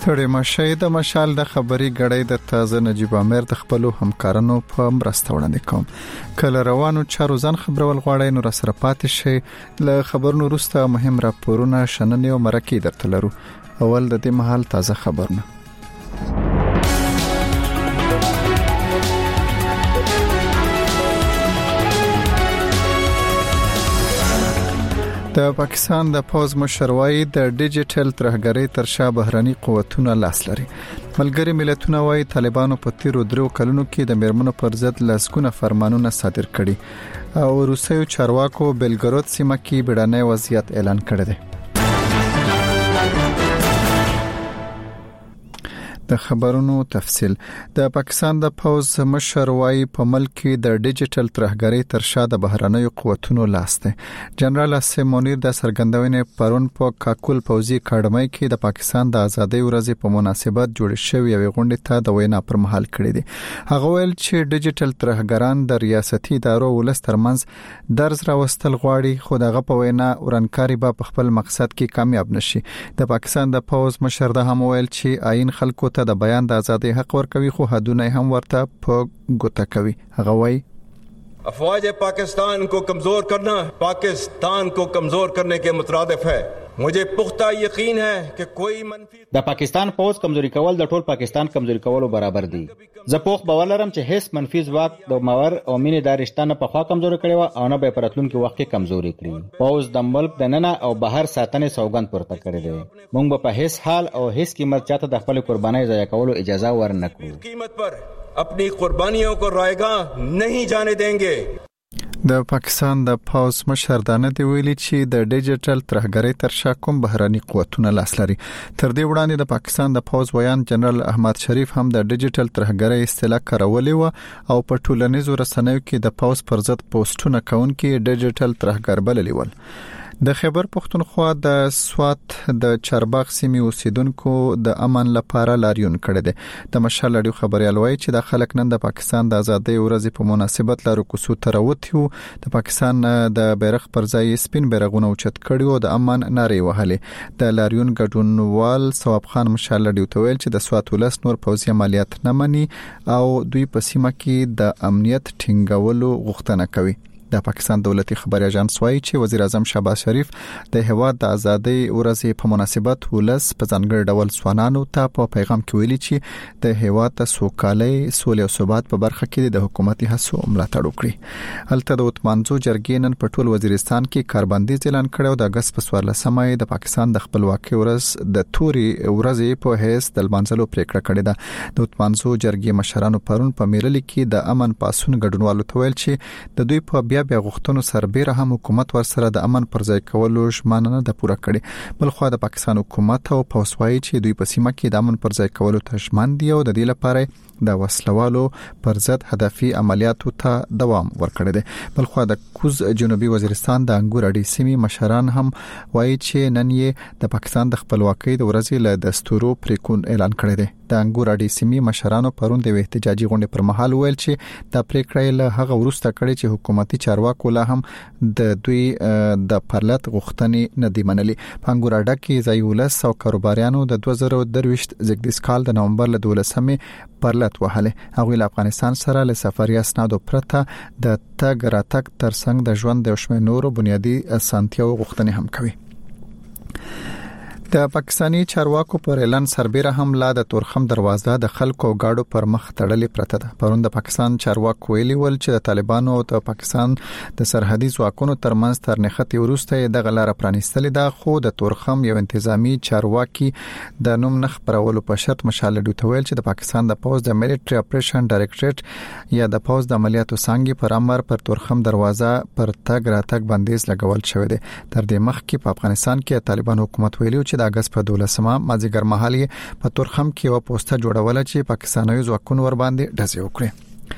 ستړي مشه د مشال د خبري غړې د تازه نجیب امیر د خپل همکارانو په مرسته وړاندې کوم. کله روانو چارو ځان خبرول غواړي نو سره پاتې شي. له خبرونو وروسته مهم راپورونه شننې او مرکې درته لرو. اول د دې محل تازه خبرونه. د پاکستان د پوز مشروعي د ډیجیټل ترهګرۍ تر شا بهراني قوتونه لاس لري. ملګری ملتونه وايي طالبانو په تیرو 3 کلونو کې د میرمنو پر ضد لسګونه فرمانونه صادر کړي او روسیو چارواکو بلګرود سیمه کې بیړنی وضعیت اعلان کړی دی. د خبرونو تفصيل. د پاکستان د پوز مشروعي په ملک کې د ډیجیټل ترهګرۍ تر شا د بهراني قوتونو لاس دی. جنرال اسیم منیر د سرګندونې پرون په کاکول پوزي اکیډمي کې د پاکستان د ازادۍ ورځې په مناسبت جوړ شوی یو غونډه ته د وینا پر مهال کړی دی. هغه ویل چې ډیجیټل ترهګران د ریاستي ادارو ولس ترمنځ درز راوستل غواړي خو دغه په وینا ورانکاري به په خپل مقصد کې کامیاب نشي. د پاکستان د پوز مشر د هم ویل چې آئین خلکو ته د بیان د ازادۍ حق ورکوي خو حدونه هم ورته په ګوته کوي. هغه وایي افواج पाकिस्तान को कमजोर करना पाकिस्तान को कमजोर करने के मुतरादिफ है. मुझे पुख्ता यकीन है कि कोई منفی د پاکستان فوج کمزوري کول د ټول پاکستان کمزوري کولو برابر دي. زه پوخ باور لرم چې هیڅ منفي ځواک د ماور او مینې د رښتانه په خوا کمزوري کړي او نه به پرتلونکو وخت کې کمزوري کړي. فوج د ملک د ننه او بهر ساتنې سوګند پورته کړی دی. موږ په هیڅ حال او هیڅ قیمت چاته د خپل قربانۍ ضایع کولو اجازه ورنکړو. قیمت پر अपनी कुर्बानियों को रायगा नहीं जाने देंगे. د پاکستان د پوز مشر دانه دی ویلي چې د ډیجیټل ترهګرۍ تر شا کوم بهراني قوتونه لاس لري. تر دې وړاندې د پاکستان د پوز ویان جنرال احمد شریف هم د ډیجیټل ترهګرۍ اصطلاح کارولې و او په ټولنیزو رسنیو کې د پوز پر ضد پوسټونه کوونکي ډیجیټل ترهګر بللی ول. د خیبر پختونخوا د سوات د چارباغ سیمې اوسیدونکو د امن لپاره لاریون کړی دی. د مشال اړیو خبريال وایي چې د خلک نن د پاکستان د ازادۍ ورځې په مناسبت لارو کوڅو ته راوتیو. د پاکستان د بیرغ پر ځای سپین بیرغونه اوچت کړي او د امن نارې وهلې. د لاریون ګډونوال ثواب خان مشال اړیو ته ویل چې د سوات ولس نور پوځي عملیات نه مني او دوی په سیمه کې د امنیت ټینګولو غوښتنه کوي. د پاکستان دولتي خبري اژانس وايي چې وزیر اعظم شهباز شریف د هیواد د ازادۍ ورځې په مناسبت ولس په ځانګړي ډول ځوانانو ته په پیغام کې ویلي چې د هیواد د سوکالۍ سولې او ثبات په برخه کې د حکومتي هڅو ملاتړ وکړي. هلته د وتمانزو جرګې نن په ټول وزیرستان کې کاربندیز اعلان کړو. د اگست په 14مه د پاکستان د خپلواکۍ ورځ د توري ورځې په هیڅ د لمانځلو پریکړه کړې ده. د وتمانزو جرګې مشرانو پرون په میرلي کې د امن پاسون ګډونوالو ته ویل چې د دوی په بیا غوښتنو سربېره هم حکومت ورسره د امن پر ځای کولو ژمنه ده پوره کړې. بلخو د پاکستان حکومت او پوسوي چې دوی په سیمه کې د امن پر ځای کولو ته ژمن دي او د دې لپاره د وسلوالو پر ضد هدفي عملیاتو ته دوام ورکړي دي. بلخو د کوز جنوبي وزیرستان د انګور اډي سیمې مشران هم وایي چې نن یې د پاکستان د خپلواکۍ د ورځې له دستورو پریکون اعلان کړی دی. د انګور اډي سیمې مشرانو پرون د احتجاجي غونډې پر مهال ویل چې د پریکړې له هغه وروسته کړي چې حکومتي چارواکو لا هم د دوی د پرلط غوښتنې نه دی منلي. په انګور اډه کې ځای ولس او کاروباریانو د 2023 زګدیس کال د نومبر له 12مې پرلط وهله. هغه له افغانستان سره له سفري اسنادو پرته د تګ راتګ ترڅنګ د ژوند د شمه نورو بنیادی اسانتیاو غوښتنې هم کوي. د پاکستاني چارواکو پر اعلان سربېره هم لا د تورخم دروازه د خلکو گاډو پر مخ تړلې پرته ده. پرون د پاکستان چارواکو ویلي ول چې د طالبانو او د پاکستان د سرحدي ځواکونو ترمنځ تر نښتې وروسته د غلار پرانیستل ده خو د تورخم یو انتظامی چارواکي د نوم نخ پرولو په شرط مشال ډوټ ویل چې د پاکستان د پوز د ملټري اپریشن ډایریکټریټ یا د پوز د عملیاتو څنګه پر امر پر تورخم دروازه پر تګ راتګ بندیز لګول شوی دی. تر دې مخکې په افغانستان کې طالبان حکومت ویلو چې د اگست په 12مه مازیګر مهال په تورخم کې یو پوسټه جوړوله چې پاکستاني ځواکونو ور باندې ډزې وکړي.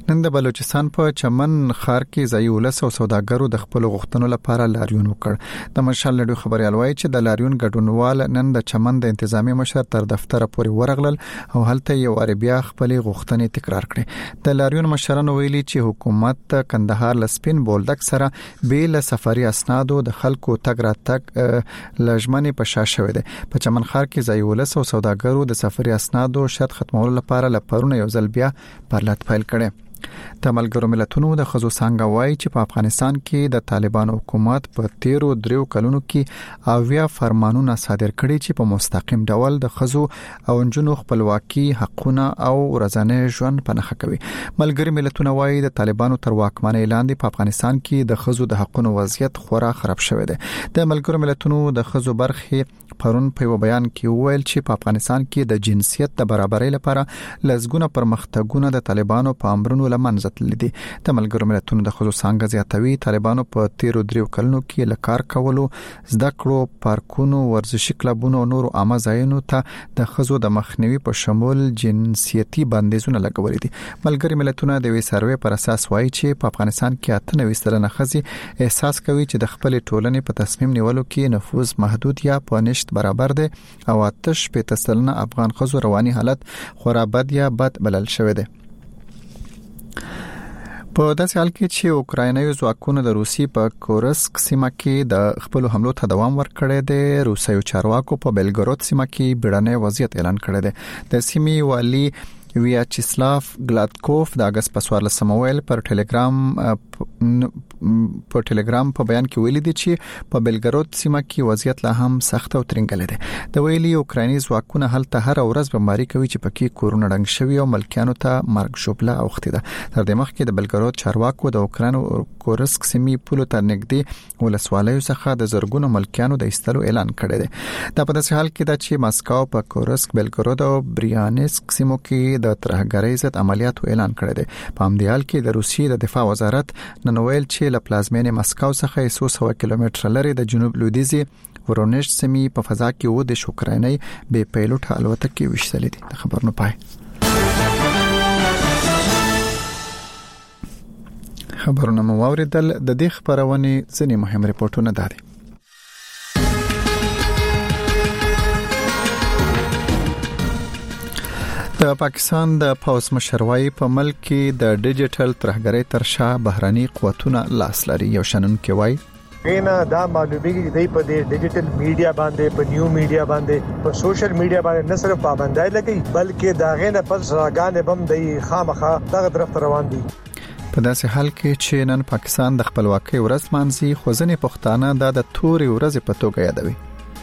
نن د بلوچستان په چمن ښار کې ځای ولس او سوداګرو د خپل غوښتنو لپاره لاریون وکړ. د مشال لډو خبريال وایي چې د لاریون ګډونوال نن د چمن د انتظامی مشر تر دفتر پورې ورغلل او هلته یو وار بیا خپل غوښتنې تکرار کړې. د لاریون مشرانو ویلي چې حکومت کندهار لسپین بولدک سره بیل سفاري اسنادو د خلکو تګ راتګ لجمنې په شاشه شوی دی. په چمن ښار کې ځای ولس او سوداګرو د سفاري اسنادو شرط ختمولو لپاره لپاره یو ځل بیا پرلط پیل کړي. د ملګرو ملتونو د خزو څنګه وایي چې په افغانستان کې د طالبانو حکومت په 13 کلونو کې اویا فرمانونه صادر کړي چې په مستقیم ډول د خزو او جنونو خپلواکي حقونه او ورځنی ژوند په نښه کوي. ملګری ملتونه وایي د طالبانو تر واکمنۍ لاندې په افغانستان کې د خزو د حقونو وضعیت خورا خراب شوی دی. د ملګرو ملتونو د خزو برخې پرون په بیان کې ویل چې په افغانستان کې د جنسیت د برابرۍ لپاره لږونه پرمختګونه د طالبانو په امرونو منځت لیدي. د ملګرو ملتونو د خزو څنګه زیاتوي طالبانو په 13 کلونو کې لکار کولو زده کړو پارکونو ورزشي کلبونو او نورو عامه ځایونو ته د خزو د مخنیوي په شمول جنسیتي بندیزونه لګولې دي. ملګري ملتونه د وی سروې پر اساس وایي چې په افغانستان کې 98% خزي احساس کوي چې د خپل ټولنې په تصمیم نیولو کې نفوذ محدود یا په نشټ برابر دي او 8% افغان خزو رواني حالت خورا بد یا بد بلل شوی دی. په داسې حال کې چې اوکراینایي ځواکونو د روسي په کورسک سیمه کې د خپل حملو ته دوام ورکړی دی، روسي چارواکو په بلګرود سیمه کې بیړنی وضعیت اعلان کړی دی. د سیمې والی ویاچسلاف ګلادکوف د اگست په 14 ویل پر ټلګرام په بیان کې ویلي دي چې په بلګرود سیمه کې وضعیت لا هم سخت او ترنګل دی. د ویلي اوکرایني ځواکونه هلته هر ورځ بمباري کوي چې پکې کورونه ډنګ شوی او ملکیانو ته مرګ شوبله اوختي ده. تر دې مخکې د بلګرود چارواکو د اوکراین او کورسک سیمې پولو ته نږدې ولسوالیو څخه د زرګونو ملکیانو د ایستلو اعلان کړی دی. دا په داسې حال کې ده چې ماسکو په کورسک، بلګرود او بریانسک سیمو کې د ترهګرۍ ضد عملیاتو اعلان کړی دی. په همدې حال کې د روسیې د دفاع وزارت نن ویل چې له پلازمینې مسکو څخه 100 کیلومتر لري د جنوب لویدیځي ورونیش سیمې په فضا کې د اوکرایني بې پیلوټ الوتکې وشتلې دي. د خبرونو پای. خبرونه مو اوریدل. د دې خبرونه ځینې مهم ریپورتونه دادي. د پاکستان د پوز مشروعي په ملک کې د ډیجیټل ترهګرۍ تر شا بهراني قوتونه لاس لري. یو شنن کې وای اینا دا معلومیږي چې په دې ډیجیټل میډیا باندې، په نیو میډیا باندې، په سوشل میډیا باندې نه صرف پابندای لګي بلکې دا غینه پس راګانې بم د خامخا دغه طرف روان دي. په داسې حال کې چې نن پاکستان د خپلواکۍ ورځ مانځي، خو ځینې پښتانه دا د تورې ورځې په توګه یادوي.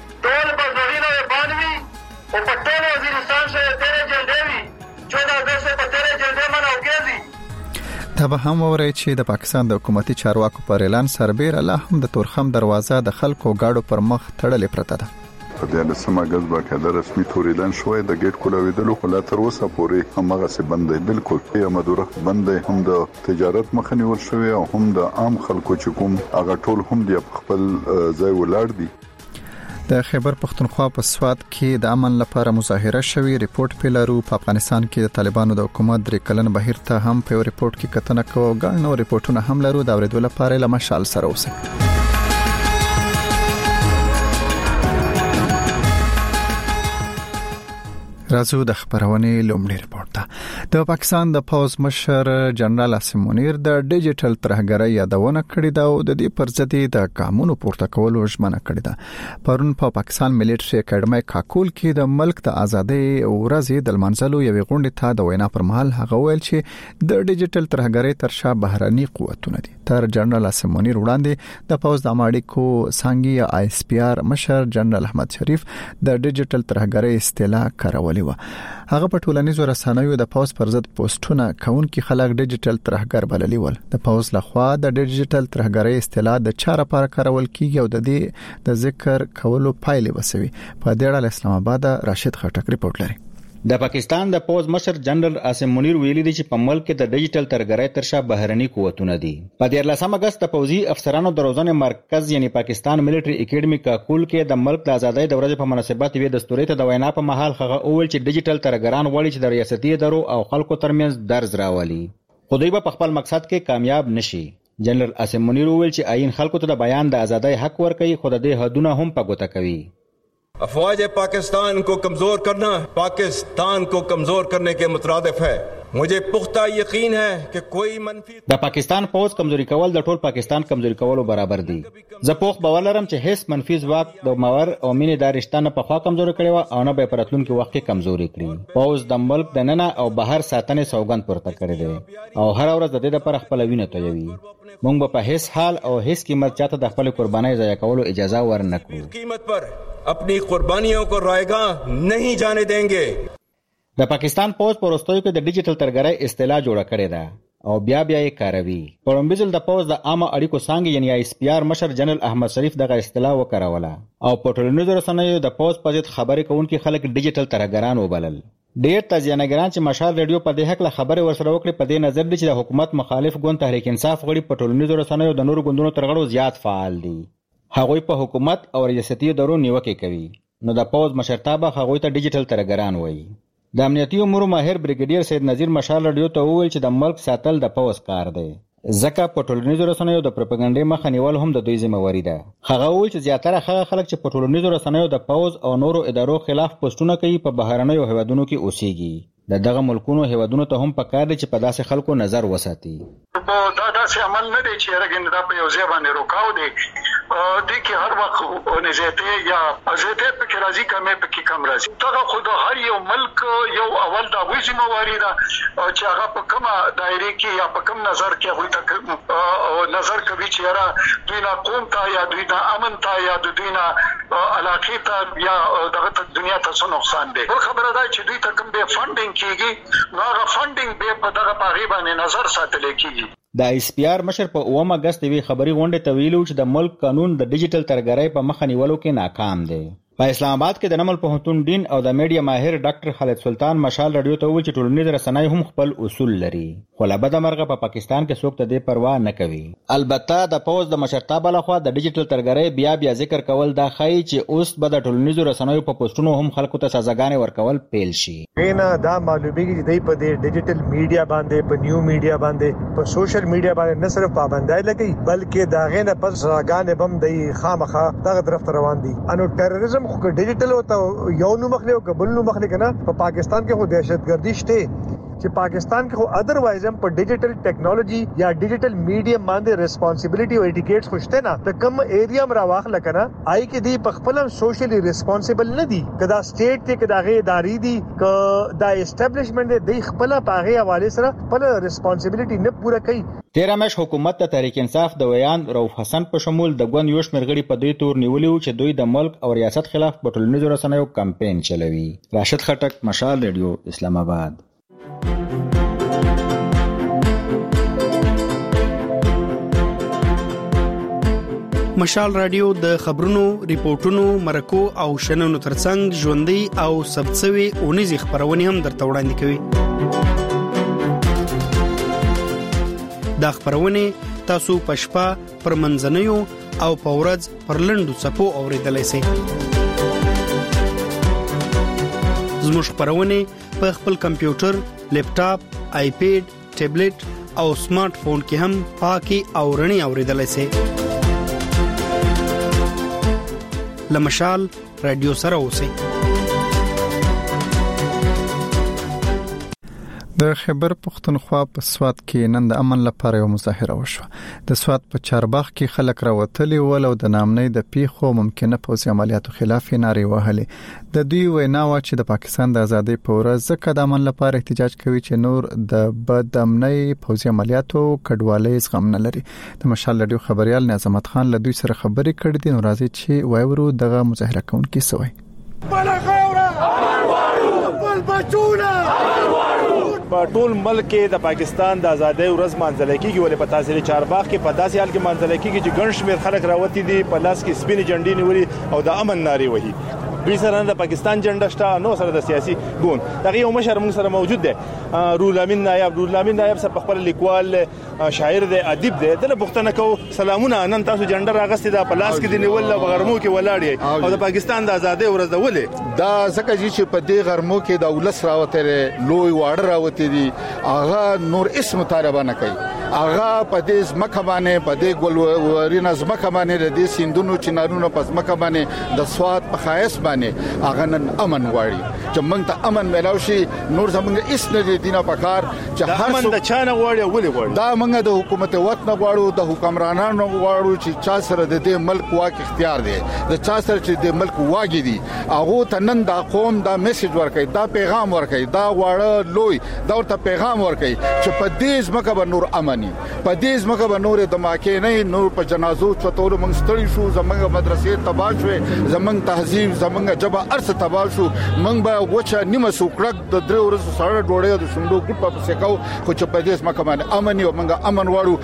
دا به هم وره چې د پاکستان د حکومتي چارواکو پر اعلان سربېره لا هم د تورخم دروازه د خلکو گاډو پر مخ تړلې پرته ده. په دې لسمه غز باقاعده رسمي تور اعلان شوی د گیټ کولاویدلو خو لا تر اوسه پورې همغه څه بند دی. بالکل یې مدوره بند دی. هم د تجارت مخ نیول شوی او هم د عام خلکو چې کوم هغه ټول هم دی خپل ځای ولاړ دي. د خیبر پختونخوا په سوات کې د امن لپاره مظاهره شوې. ریپورت پیلرو په افغانستان کې د طالبانو د حکومت درې کلن بهیر ته هم په ریپورت کې کتنه کوو. ګڼ نور ریپورتونه هم لرو. دا ورېدو لپاره لمشال سره اوسئ. راځو د خبرونه لومړی ریپورت ته. د پاکستان د پوز مشر جنرال عاصم منیر د ډیجیټل ترهګرۍ یادونه کړې ده او د دې پر ضد د قانون پورته کولو ژمنه کړې ده. پرون په پاکستان ملټري اکیډمي کاکول کې د ملک د ازادۍ ورځې د منځلو یوې غونډې ته د وینا پر مهال هغه ویل چې د ډیجیټل ترهګرۍ تر شا بهراني قوتونه دي. تر جنرال عاصم منیر وړاندې د پوز د اماډیکو سانګي آی اس پی آر مشر جنرال احمد شریف د ډیجیټل ترهګرۍ اصطلاح کارولې. هغه په ټولنیزو رسنیو د پوز پر ضد پوسټونه کوونکي خلک ډیجیټل ترهګر بللي ول. د پوز لخوا د ډیجیټل ترهګرۍ اصطلاح د چا لپاره کارول کیږي او د دې د ذکر کولو پایلې وسوي. په دې اړه اسلام آباد راشد خټک ریپورت لري. د پاکستان د پوز مشر جنرال عاصم منیر ویلي دي چې په ملک کې د ډیجیټل ترهګرۍ تر شا بهرني قوتونه دي. په 14 اگست د پوزي افسرانو د روزنې مرکز یعنی پاکستان ملټري اکیډمي کاکول کې د ملک د ازادۍ د ورځې په مناسبت وی دستوري ته د وینا په محل هغه اول چې ډیجیټل ترهګران وړي چې د ریاستي ادارو او خلکو ترمنځ درز راولي. خدای په خپل مقصد کې کامیاب نشي. جنرال عاصم منیر وویل چې آئین خلکو ته د بیان د ازادۍ حق ورکوي، خو د دې حدونه هم په ګوته کوي. अफवाज पाकिस्तान को कमजोर करना पाकिस्तान को कमजोर करने के मुतरादिफ है. मुझे पुख्ता यकीन है कि कोई منفی د پاکستان پوز کمزوري کول د ټول پاکستان کمزوري کولو برابر دي. زه پوخ باور لرم چې هیڅ منفي ځواک د ماور او مینې دا رشتہ نه پخوا کمزوري کړي و او نه به پرتلونکو وخت کې کمزوري کړي. پوز د ملک د ننه او بهر ساتنې سوګند پورته کړی دی او هر ورځ د دې لپاره خپل وینه تویوي. موږ په هیڅ حال او هیڅ قیمت چاته د خپل قربانۍ ضایع کولو اجازه ورنکړو. قیمت پر अपनी कुर्बानियों को रایگاں नहीं जाने देंगे. د پاکستان پوز په وروستیو کې د ډیجیټل ترګرۍ اصطلاح جوړه کړې ده او بیا یې کاروي. په لومړي ځل د پوز د عامه اړیکو څانګې یعنی آی اس پی آر مشر جنرال احمد شریف دغه اصطلاح وکاروله او په ټولنیزو رسنیو د پوز په ضد خبرې کوونکي خلک ډیجیټل ترګران وبلل. ډېر تجزیه‌نګران چې مشال ریډیو په دې حق له خبرې ورسره وکړي په دې نظر دي چې د حکومت مخالف ګوند تحریک انصاف غړي په ټولنیزو رسنیو د نورو ګوندونو تر غړو زیات فعال دي. هغوی په حکومت او ریاستي ادارو نیوکې کوي. نو د پوز مشرتابه هغوی ته ډیجیټل ترګران وایي. د امنیتي امورو ماهر بریګیډیر سید نذیر مشال رادیو ته وویل چې د ملک ساتل د پوز کار دی، ځکه په ټولنیزو رسنیو د پروپاګاندا مخه نیول هم د دوی ذمہواری ده. هغه وویل چې زیاتره هغه خلک چې په ټولنیزو رسنیو د پوز او نورو ادارو خلاف پوسټونه کوي په بهرنیو هیوادونو کې اوسېږي. دغه ملکونو هیوادونو ته هم پکار دي چې په داسې خلکو نظر وساتي. دا داسې عمل نه دی چې راګند دا په یو ځای باندې روکاو دی. دې کې هر وخت نزیته یا ازته په کې راځي کمه په کې کم راځي. دا خو د هر یو ملک یو اول دا وې ذمہواری ده چې هغه په کومه دایره کې یا په کوم نظر کې هغه ته نظر کوي چې را دوی نه قوم ته یا دوی نه امن ته یا دوی نه علاقه ته یا دغه دنیا ته څه نقصان دی. خبره ده چې دوی ته کوم به فندینګ کیږي نو هغه فندینګ به په دغه پاغي باندې نظر ساتل کیږي. د آی اس پی آر مشر په 9 اگست وی خبري غونډه ته ویلو چې د ملک قانون د ډیجیټل ترګرۍ په مخه نیولو کې ناکام دی. په اسلام آباد کې د نمل پوهنتون ډین او د میډیا ماهر ډاکټر خالد سلطان مشال رادیو ته وویل چې ټولنیز رسنۍ هم خپل اصول لري، خو له بده مرغه په پاکستان کې څوک ته دې پروا نه کوي. البته د پوز د مشرتابه لخوا د ډیجیټل ترګرۍ بیا ذکر کول دا ښایي چې اوس به د ټولنیزو رسنیو په پوسټونو هم خلکو ته سزاګانې ورکول پیل شي. نه دا معلومیږي چې دوی په دې ډیجیټل میډیا باندې په نیو میډیا باندې په سوشل میډیا باندې نه صرف پابندای لګي بلکې دا غینه پر سزاګانې بم دی خامخا دغه طرف روان دي. انو ټیرریزم خو ډیجیټل یو نو مخلي او قبل نو مخلي کنه په پاکستان کې خو دهشتګردي شته چې پاکستان کې خو ادروایز هم په ډیجیټل ټیکنالوژي یا ډیجیټل میډیم باندې ریسپانسیبিলিټي او ایټیکیټس خوشته نه ته کم ایریا مر واخل کنه آی کې دی په خپل سوشلی ریسپانسیبل نه دي کدا سټیټ ته کدا غي اداري دي ک دا اسټابلیشمنت دی خپل پاغه حواله سره خپل ریسپانسیبিলিټي نه پوره کوي. 13 مېش حکومت ته تحریک انصاف د ویان رؤف حسن په شمول د ګوند یو شمېر غړي په دوی تور نیولي چې دوی د ملک او ریاست خلاف په ټولنیزو رسنیو کمپاین چلوي. راشد خټک، مشال ریډیو، اسلام آباد. مشال رادیو د خبرونو، ریپورتونو، مرکو او شننو ترڅنګ ژوندۍ او سبڅوي اونیزي خبرونه هم درته وړاندې کوي. دا خبرونه تاسو په شپه پر منځنیو او په ورځ پر لنډو صفو اوریدلای شئ. زموږ خبرونه په خپل کمپیوټر، لیپټاپ، آیپیډ، ټابلیټ او سمارټ فون کې هم پاکي او رڼي اوریدلای شئ. لمشال رادیو سره اوسئ. د خیبر پختونخوا په سوات کې نن د امن لپاره یو مظاهره وشوه. د سوات په چارباغ کې خلک راوتلي ول او د نامنۍ د پیښو ممکنه پوځي عملیاتو خلاف نارې وهلې. د دوی وینا و چې د پاکستان د ازادۍ په ورځ ځکه د امن لپاره احتجاج کوي چې نور د بدامنۍ پوځي عملیاتو کډوالۍ زغم نه لري. د مشال رادیو خبريال نظامت خان له دوی سره خبرې کړې دي. نو راځي چې وایورو دغه مظاهره کوونکي سوي په ټول ملک کې د پاکستان د ازادۍ ورځ مانځل کېږي ولې په تحصیل چارباغ کې په داسې حال کې مانځل کېږي چې ګڼ شمېر خلک راوتی دي په لاس کې سپینې جنډې نیولې او د امن نارې وهي. دوی سره د پاکستان جنډه شته نو سره د سیاسي ګوند دغه یو مشر موږ سره موجود دی روح الامین نایب سره خپل لیکوال شاعر دی ادیب دی دله پښتنه کو سلامونه نن تاسو جنډه راغستې د پلاس کې دی نیول غرمو کې ولاړ او د پاکستان د آزادۍ ورځ ده ولې دا ځکه چې په دې غرمو کې د ولس راوته لوی واړه راوته دي هغه نور اسم طالبان نه کوي هغه په دې مکه باندې په دې ګلورین زمکه باندې د سیندونو چنارونو پس مکه باندې د سواد په خایس باندې هغه نن امن غواړي چې موږ ته امن ملاوي شي نور زموږ اس نه دینه پکار چې هر امن د چانه غواړي ولې غواړي دا موږ د حکومت وطن غواړو د حکمرانانو غواړو چې چا سره د دې ملک واک اختیار دی د چا سره چې د ملک واګي دي هغه ته نن دا قوم دا میسج ورکړي دا پیغام ورکړي دا واړه لوی دا ورته پیغام ورکړي چې په دې ځمکه به نور امني په دې ځمکه به نور د ماکې نه نور په جنازو چتور موږ ستړي شو زمونږ مدرسې تباہ شوې زمونږ تهذیب زمونږ جبه ارث تباہ شو موږ به وچه نیمه سوکړک د درې ورځې سره ډوړې د شوندو ګټ په سکاو خو چې په دې ځمکه باندې امني او موږ امن واړو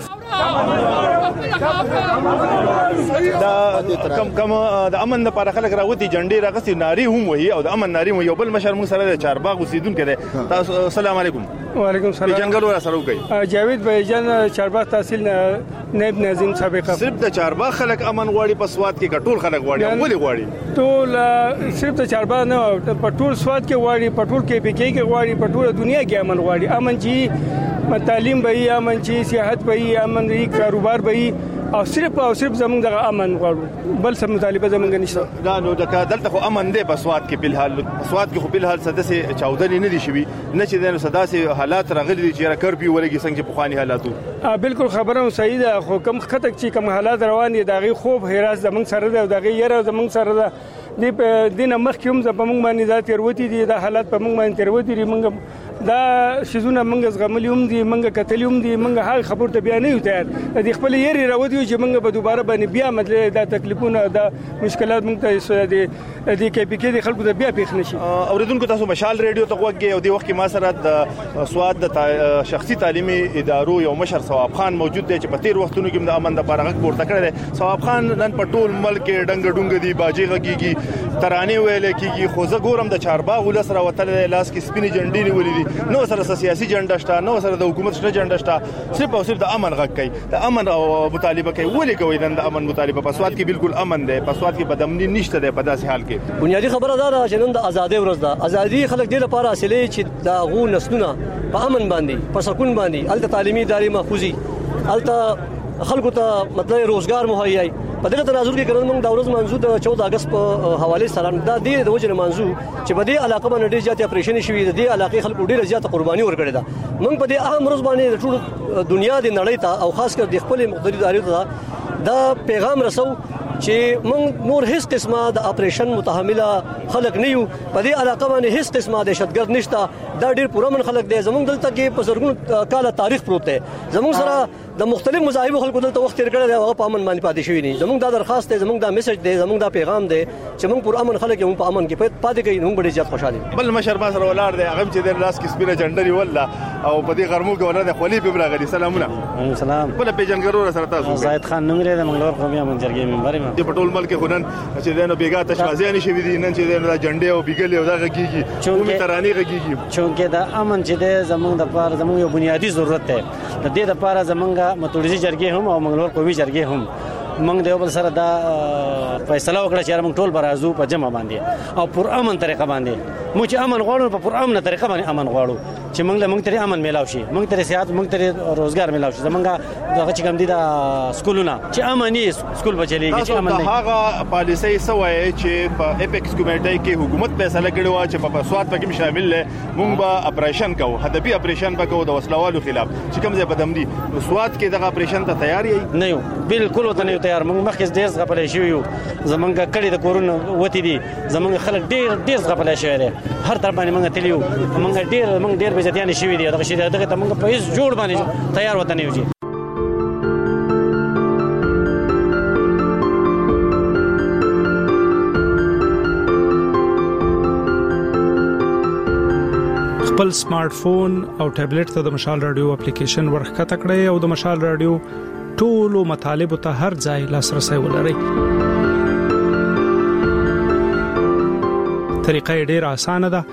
دا کم د امن لپاره خلک راوتی جنډې راغستې ناری هم وي او د امن ناری یو بل مشر موږ سره د چارباغ اوسیدونکو دی تاسو السلام علیکم وعلیکم السلام جنگل ورا سره کوي جاوید بھائی جان چارباغ تحصیل نائب ناظم سابق صرف د چارباغ خلک امن غواړي په سواد کې ټول خلک غواړي ولې غواړي ټول صرف د چارباغ نه په ټول سواد کې غواړي په ټول کې پکې کې غواړي په ټول دنیا کې امن غواړي امن چې تعلیم به امن چې سیاحت به امن کاروبار به او صرف زمونږ د امن غواړو بل څه مطالبه زمونږ نشته دا نو د دلته خو امن دی په سواد کې په حال سواد کې خو په حال سدسه چاودنې نه دي شوي نه چې د سداسه حالات راغلي دي چې کرفیو ولګي څنګه په خواني حالاتو بالکل خبره صحیح ده خو کم خطر چې کم حالات روان دي دغه خوب هراس زمونږ سره ده دغه یره زمونږ سره ده د دینه مخکوم زمونږ باندې ذات تیروتی دي د حالات په موږ باندې تیروتی دي موږ دا شزونه موږ زغملیوم دي موږ کتلیوم دي موږ هغه خبر ته بیان نه تیار د خپل یری راوتی چې موږ په دوباره باندې بیا مطلب دا تکلیفونه دا مشکلات موږ ته د کې پی کې د خلکو ته بیا پیښ نشي اوریدونکو تاسو مشال ریډیو ته وګورئ او د وخت کې ما سره د سواد د شخصي تعلیمي ادارو یو مشر ثواب خان موجود دی چې په تیر وختونو کې د امن لپاره غږ پورته کړی دی ثواب خان نن په ټول ملک کې ډنګ ډونګ دی باجی غږیږي ترانه ویل کېږي خو زه ګورم د چارباغ ولس را وتل لاس کې سپینې جنډې نیولې دي نو سره سیاسي جنډه شته نو سره د حکومت شته جنډه شته صرف او صرف د امن غږ کوي د امن او مطالبه کوي ولې کوي د امن مطالبه په سواد کې بالکل امن دی په سواد کې بدامني نشته دی په داسې حال کې بنیادی خبره دا ده چې نن د ازادۍ ورځ ده ازادي خلک دې لپاره حاصلې چې دا غو نسلونه په امن باندې په سکون باندې الته تعلیمي ادارې محفوظي الته خلکو ته مطلب روزګار مهیا په دغه تناظر کې کړل موږ د ورځ منځو د 14 اگست په حواله سره دا د وجه منځو چې په دې علاقه باندې ډېر زیات اپریشن شوی د دې علاقې خلکو ډېر زیات قرباني ورکړې ده موږ په دې اهم ورځ باندې د ټول دنیا د نړۍ ته او خاص کر د خپل مقتدر ادارو ته دا پیغام رسو چې موږ نور هیڅ قسمه د اپریشن متحمله خلک نه یو په دې علاقه باندې هیڅ قسمه دهشتګرد نشته دا ډېر پرامن خلک دي زموږ دلته کې په زرګونو کاله تاریخ پروت دی زموږ سره د مختلف مذاهب خلکو دلته وخت تیر کړی دی او په امن باندې پاتې شوی دي زموږ دا درخواست دی زموږ دا میسج دی زموږ دا پیغام دی چې موږ پر امن خلک یو په امن کې پاتې کوي موږ ډېر زیات خوشاله بل مشر ما سره ولاړ دی هغه چې د لاس کې سپینه جنډري ولا او په دې غرمو کې ولر د خولي په راغلي سلامونه سلام په پیجنګرو سره تاسو زاید خان نوم لري د منګلور قومي امن جرګې ممبر یم په ټول ملک خو نن چې دنه بیګا تشوازیان شي دي نن چې د جنډې او بیګل او دا غږیږي قومي ترانه غږیږي چونکه دا امن چې د زمونږ د پاره زمونږ یو بنیادی ضرورت دی د دې لپاره زمونږه متولیزي جرګې هم او منګلور قومي جرګې هم موږ د یو بل سره دا فیصله وکړه چې موږ ټول برازو په جمع باندې او پر امن طریقه باندې موږ چې امن غواړو په پر امن طریقه باندې امن غواړو چې موږ ته امن میلاو شي موږ ته صحت موږ ته روزګار میلاو شي زمونږ دغه چې کوم دي د سکولونه چې امني سکول بچلېږي چې امن نه هغه پالیسي سوای چې په اپیکس کمیټې کې حکومت فیصله کړې و چې په سواد پکې شامل لې موږ به اپریشن کوو هدفي اپریشن وکړو د وسلوالو خلاف چې کوم ځای بدمدي سواد کې دغه اپریشن ته تیار یې نه یو بالکل وته نه تیار موږ مخکې ډېر غپلې شو یو زمونږ کړي د کورونه وتی دي زمونږ خلک ډېر غپلې شوی دي هر طرف باندې موږ تلیو موږ ډېر بېزتیان شوی دي دغه شی دغه ته موږ په هیڅ جوړ باندې تیار وته نه یو خپل سمارټ فون او ټابلیټ ته د مشال رادیو اپلیکیشن ورخته کړئ او د مشال رادیو ټولو مطالبه ته هر ځای لاسرسي ولرئ طریقه ډیره اسانه ده.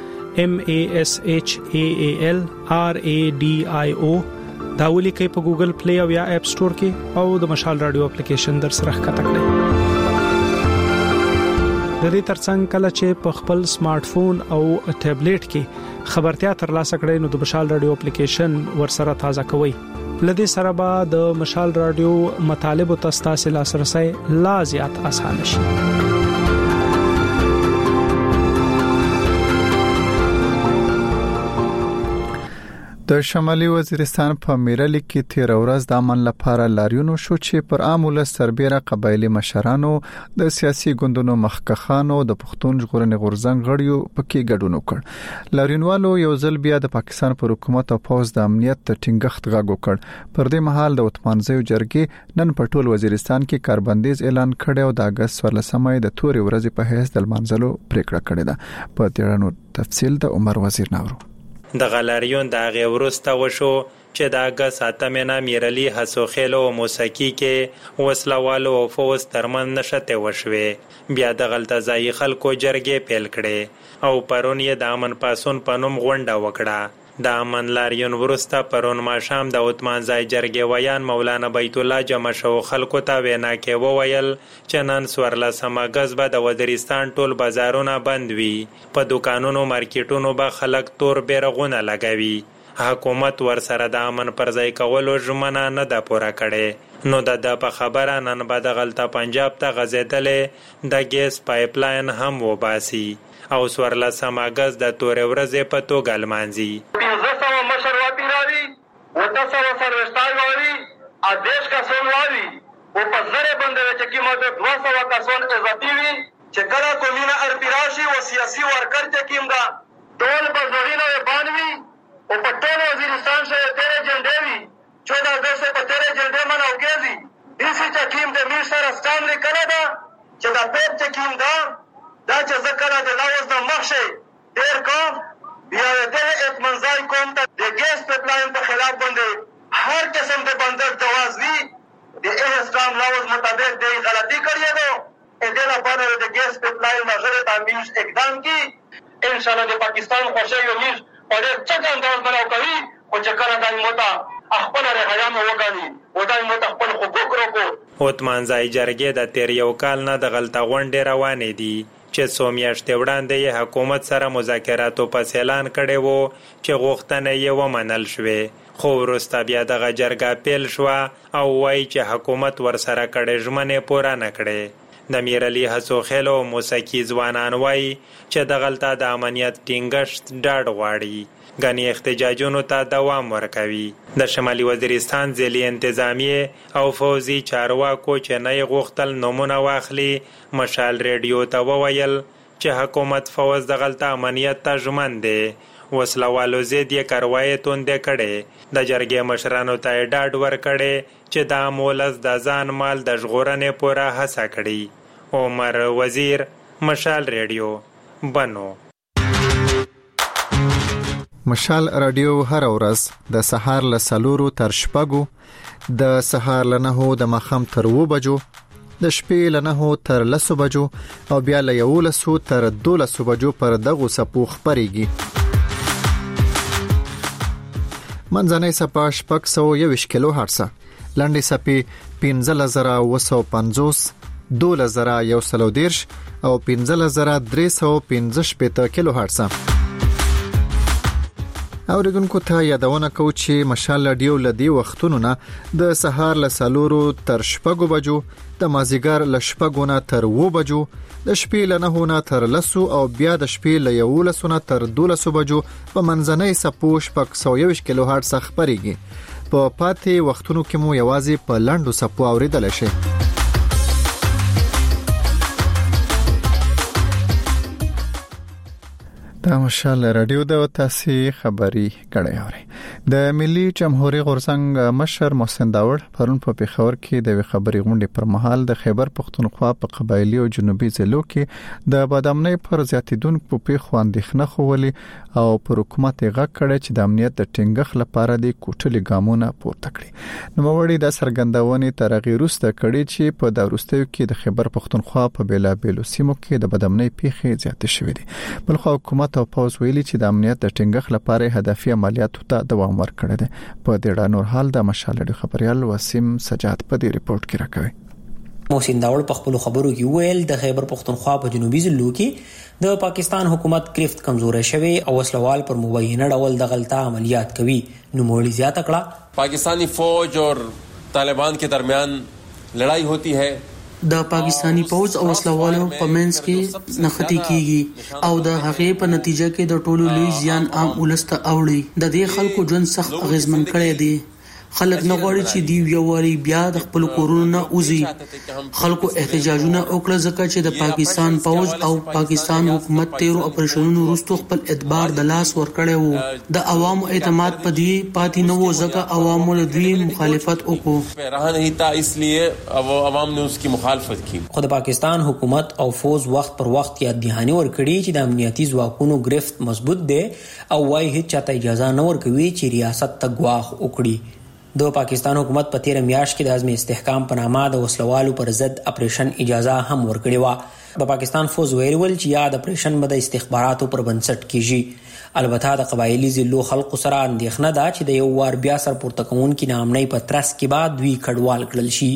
MASHAALRADIO دا ولیکئ په ګوګل پلی او یا اپ سٹور کې او د مشال رادیو اپلیکیشن در سره ښکته کړئ. د دې ترڅنګ کله چې په خپل سمارټ فون او ټابلیټ کې خبرتیا ترلاسه کړئ نو د مشال رادیو اپلیکیشن ورسره تازه کوئ. لدې سره به د مشال رادیو مطالب او تاسو لاسرسي لا زیات آسان شي. د شمالي وزیرستان په میرلی کې تیر ورځ د امن لپاره لاریونو شو چې پر عام ولس سربېره قبایلی مشرانو د سیاسي ګوندونو مخکخانو د پښتون ژغورنې غورځنګ غړیو پکې ګډون وکړ. لاریونوالو یو ځل بیا د پاکستان پر حکومت او پوز د امنیت د ټینګښت غږ وکړ. پر دې مهال د وطمانځیو جرګې نن په ټول وزیرستان کې کاربندیز اعلان کړی او د اگست 14مې د تورې ورځې په حیث د منځلو پریکړه کړې ده. په تیرانو تفصیل د عمر وزیر ناورو. د غلاریون د هغه ورسته وشو چې د اگست 8مه میرلی حسوخیلو او موسیقي کې وسلوالو او فوز ترمن نشته وشوي. بیا د غلطه ځای خلکو جرګې پیل کړي او پرون یې د امن پاسون پنوم غونډه وکړه. د امن لاریون ورسته پرون ماشام د عثمان ځای جرګې ویان مولانا بیت الله جمع شو خلکو ته وینا کې وویل چې نن 14 اگست به د وزیرستان ټول بازارونه بند وي. په دکانونو مارکیټونو به خلک تور بیرغونه لګوي. حکومت ورسره د امن پر ځای کولو ژمنه نه ده پوره کړې. نو د په خبره نن به د غلطه پنجاب ته غځېدلې د ګیس پایپ لاین هم وباسي او 14 اگست د تورې ورځې په توګه لمانځي. 1500 مشر واپی راوي 900 سروستای واوي آدیش کا سون واوي او په زره باندې چې قیمت 200 کا سون اضافي وي چې کله کومینه ارپیراشي او سیاسي ورکر چې کیمدا ټول بزرینه باندې او په ټول وزیرستان شه تیرې جنډې وي 14 اگست په تیرې جنډې مناو کېږي. دې چې کیم د میر سره ستام لیکل دا چې دا پیپ چې کیمدا دا چې ذکر د لاوز د مخشه ډیر کوم بیا د اطمینان کوم ته د ګیس پایپلاین په خلاف باندې هر قسم د بندر جواز وی د اسلام لاوز مطابق د غلطی کړی نو دې لپاره د ګیس پایپلاین مشروع تعمیر اقدام کی ان شاء الله د پاکستان خوشي یو نیز او د څنګه انداز بناو کوي او چې کله دای موتا خپل رهایا مو وګڼي او دای موتا خپل حقوق ورکو. عثمان ځای جرګې د تیر یو کال نه د غلطه غونډې روانې دي چې څو میاشتې وړاندې حکومت سره مذاکراتو پس اعلان کړی وو چې غوښتنې یې ومنل شوې. خو وروسته بیا دغه جرګه پیل شوه او وایي چې حکومت ورسره کړې ژمنې پوره نه کړې. د میرلی حسوخیلو موسیقي ځوانان وایي چې د غلطه د امنیت ټینګښت ډاډ غواړي. غني احتجاجونو ته دوام ورکوي. د شمالي وزیرستان ځلې انتظامیه او فوزي چارواکو چې نه غوښتل نمونه واخلي مشال ریډیو ته وویل چې حکومت فوز د غلطه امنیت ته ژمن دی. وسلوالو زید یې کاروایی توندې کړې. د جرګې مشرانو ته ډاډ ورکړي چې د مولز د ځان مال د ژغورنې پوره هڅه کړي. عمر وزیر مشال ریډیو بنو. مشال رادیو هر ورځ د سهار له 4 تر 6 د سهار له 9 د مخام تر 2 بجو د شپې له 9 تر 10 بجو او بیا له 11 تر 12 بجو پر دغه سپو خبريږي. منځنۍ سپا 621 کیلو هرتز، لنډي سپي 15950، 2110 او 15315 کیلو هرتز. اوریدونکو ته یادونه کوم چې مشال رادیو لدی وختونو نه د سهار له 4 تر 6 بجو، د مازیګر له 6 نه تر 2 بجو، د شپې له 9 نه تر 10 او بیا د شپې له 11 نه تر 12 بجو په منځنۍ سپو 621 کیلو هرتز خبريږي. په پاتې وختونو کې مو یوازې په لنډو سپو اوریدل شي. دا مشال رادیو د تاسې خبري کړی اوري. د ملي جمهوریت غورځنګ مشر محسن داوړ پرون په پیښور کې د خبري غونډې پر مهال د خیبر پښتونخوا په قبایلی او جنوبي ضلعو کې د بدامنۍ پر زیاتیدونکو پیښو اندېښنه خوولې او پر حکومت یې غږ کړی چې د امنیت د ټینګښت لپاره د کوټلي ګامونه پورته کړي. نوموړي د سرګندونې ترغیر وروسته کړي چې په د وروستیو کې د خیبر پښتونخوا په بیلابېلو سیمو کې د بدامنۍ پیښې زیاتې شوې دي. بلخو حکومت او پوز ویلي چې د امنیت د ټینګښت لپاره هدفي عملیاتو ته دوام ورکړی دی. په دې اړه نور حال د مشال خبريال وسیم سجاد په دې ریپورت کې راکوي. محسن داوړ په خپل خبرو کې ویل د خیبر پښتونخوا په جنوبي ضلعو کې د پاکستان حکومت گرفت کمزوري شوی او وسلوال پر مبینه ډول د غلطه عملیات کوي. نو مولي زیاته کړه پاکستانی فوج اور طالبان کے درمیان لڑائی ہوتی ہے. د پاکستانی پوز او وسلوالو په منځ کې نختی کیږي او د هغې په نتیجه کې د ټولو لوی زیان عام ولسته اوړي. د دې خلکو ژوند سخت اغیزمن کړی دی. خلک نه غواړي چې دی یو واری بیا د خپل کورونو نه اوزي. خلکو احتجاجونه وکړه ځکه چې د پاکستان پوز او پاکستان حکومت تیرو اپریشنونو وروسته خپل اعتبار د لاس ورکړی وو. د عوامو اعتماد په دې پاتې نه و ځکه عوامو له دوی مخالفت وکړو. رها نہیں تھا اس لیے عوام نے اس کی مخالفت کی. خو د پاکستان حکومت او فوز وخت پر وخت یاد دهانی ورکړي چې د امنیتي ځواکونو گرفت مضبوط دی او وايي هیڅ چاته اجازه نه ورکوي چې ریاست ته ګواښ وکړي. د پاکستان حکومت په تیر میاشت کې د عزم استحکام په نامه د وسلوالو پر ضد اپریشن اجازه هم ورکړې و. د پاکستان فوز ویل چې یاد اپریشن به د استخباراتو پر بنسټ کیږي. البته د قبایلی ضلعو خلکو سره اندېښنه ده چې د یو وار بیا سر پورته کوونکي نامنۍ په ترڅ کې بعد دوی کډوال کړل شي.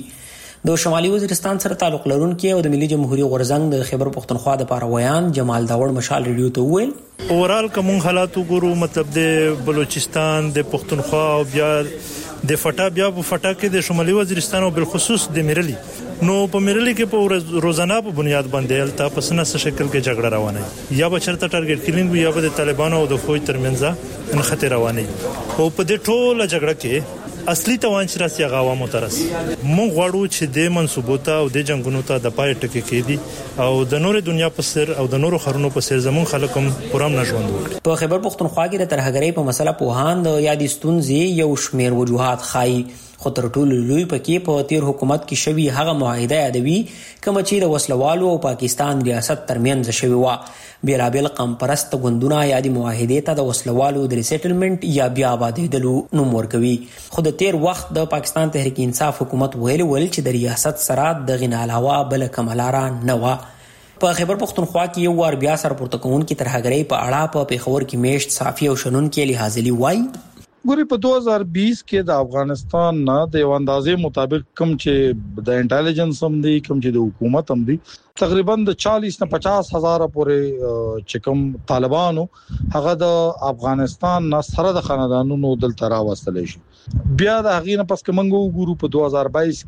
د شمالي وزیرستان سره تعلق لرونکي او د ملي جمهوریت غورځنګ د خیبر پښتونخوا د پارویان جمال داوړ مشال ریډیو ته وویل اورال کوم حالات وګورو مطلب د بلوچستان د پښتونخوا او بیا د فټا بیا په فټا کې د شمالي وزیرستان او بالخصوص د میرلی نو په میرلی کې په روزانه په بنیاد باندې الته په سنه شکل کې جګړه روانه یا به چرته ټارګټ کیلینګ یا به د طالبانو او د فوج ترمنځ ان خطر روانه او په دې ټوله جګړه کې اصلي توان چې راسي عوامو ترس مونږ غواړو چې د منسوبوتا او د جنگونو ته د پای ټکی کېدي او د نور دنیا په سر او د نور خرونو په سر زمون خلکم پرام نه ژوند وکړي. په خیبر پښتونخوا کې د ترهګرۍ په مسله په هان د یادې ستونزې یو شمیر وجوهات خای خو تر ټولو لوی پکې په تیر حکومت کې شوی هغه معاهده یادوي کوم چې د وسلوالو او پاکستان ریاست ترمنځ شوی و. بیلابل قوم پرست ګوندونه یادې معاهده ته د وسلوالو د ریسټلمنت یا بیا آبادېدلو نوم ورکوي. خو د تیر وخت د پاکستان تحریک انصاف حکومت ویل چې د ریاست سره د غنا علاوه بل کملاره نه و. په خیبر پښتونخوا کې یو وار بیا سر پورته کوونکي ترهګرۍ په اړه په پیښور کې میشت صافي او شنن کې لحاظلی وای ګوري په 2020 کې د افغانستان نه د یو اندازې مطابق کم چې د انټيليجنس هم دي کم چې د حکومت هم دي تقریبا د 40 نه 50 هزار پورې چې کوم طالبانو هغه د افغانستان نه سره د خاندانونو دلته راوستل شي. بیا د هغې نه پس کومنګو ګورو په 2022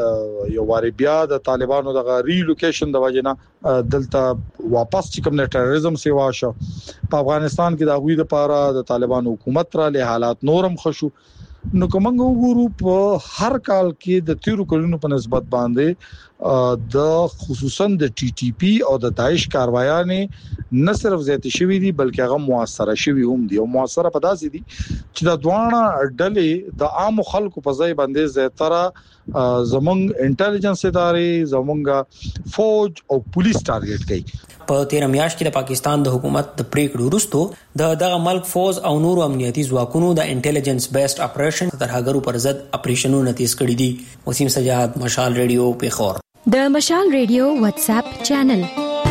کې یو واری بیا د طالبانو د ریلوکیشن د وجنه دلته واپس چې کوم ټیرریزم سیوا شو په افغانستان کې د هغوی لپاره د طالبانو حکومت را له حالات نورم خشو. نو کومنګو ګورو په هر کال کې د تیرو کلونو په نسبت باندې د خصوصا د ټي ټي پی او د داعش کاروایانې نه صرف زیاتې شوې دي بلکې هغه موثره شوې هم دي او موثره په داسې دي چې د دوانه ډلې د عام خلکو په ځای باندې زیاتره زمونږ انټيليجنس ادارې زمونږ فوج او پولیس ټارګټ کوي. په 13 میاشت کې د پاکستان د حکومت د پریکړو وروسته دغه ملک فوز او نور امنیتي ځواکونو د انټيليجنس بیسډ اپریشن ترهګرو پر ضد اپریشنونه تیز کړي دي. وسیم سجاد مشال ریډیو پیښور. د مشال ریډیو واتس اپ چینل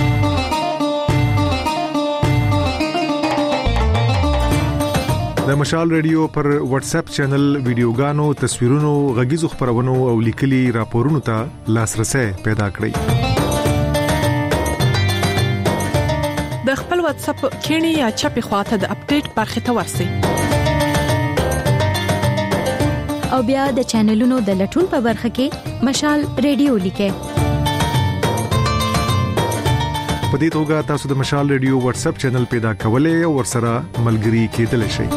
د مشال ریډیو پر واتس اپ چینل ویډیوګانو تصویرونو غږیزو خبرونو او لیکلي راپورونو ته لاسرسي پیدا کړئ. د خپل واتس اپ کینی یا چپی خواته د اپډیټ برخه ته ورسئ او بیا د چینلونو د لټون په برخه کې مشال ریډیو لیکئ. په دې توګه تاسو د مشال ریډیو واتس اپ چینل پیدا کولای او ورسره ملګري کېدلی شئ.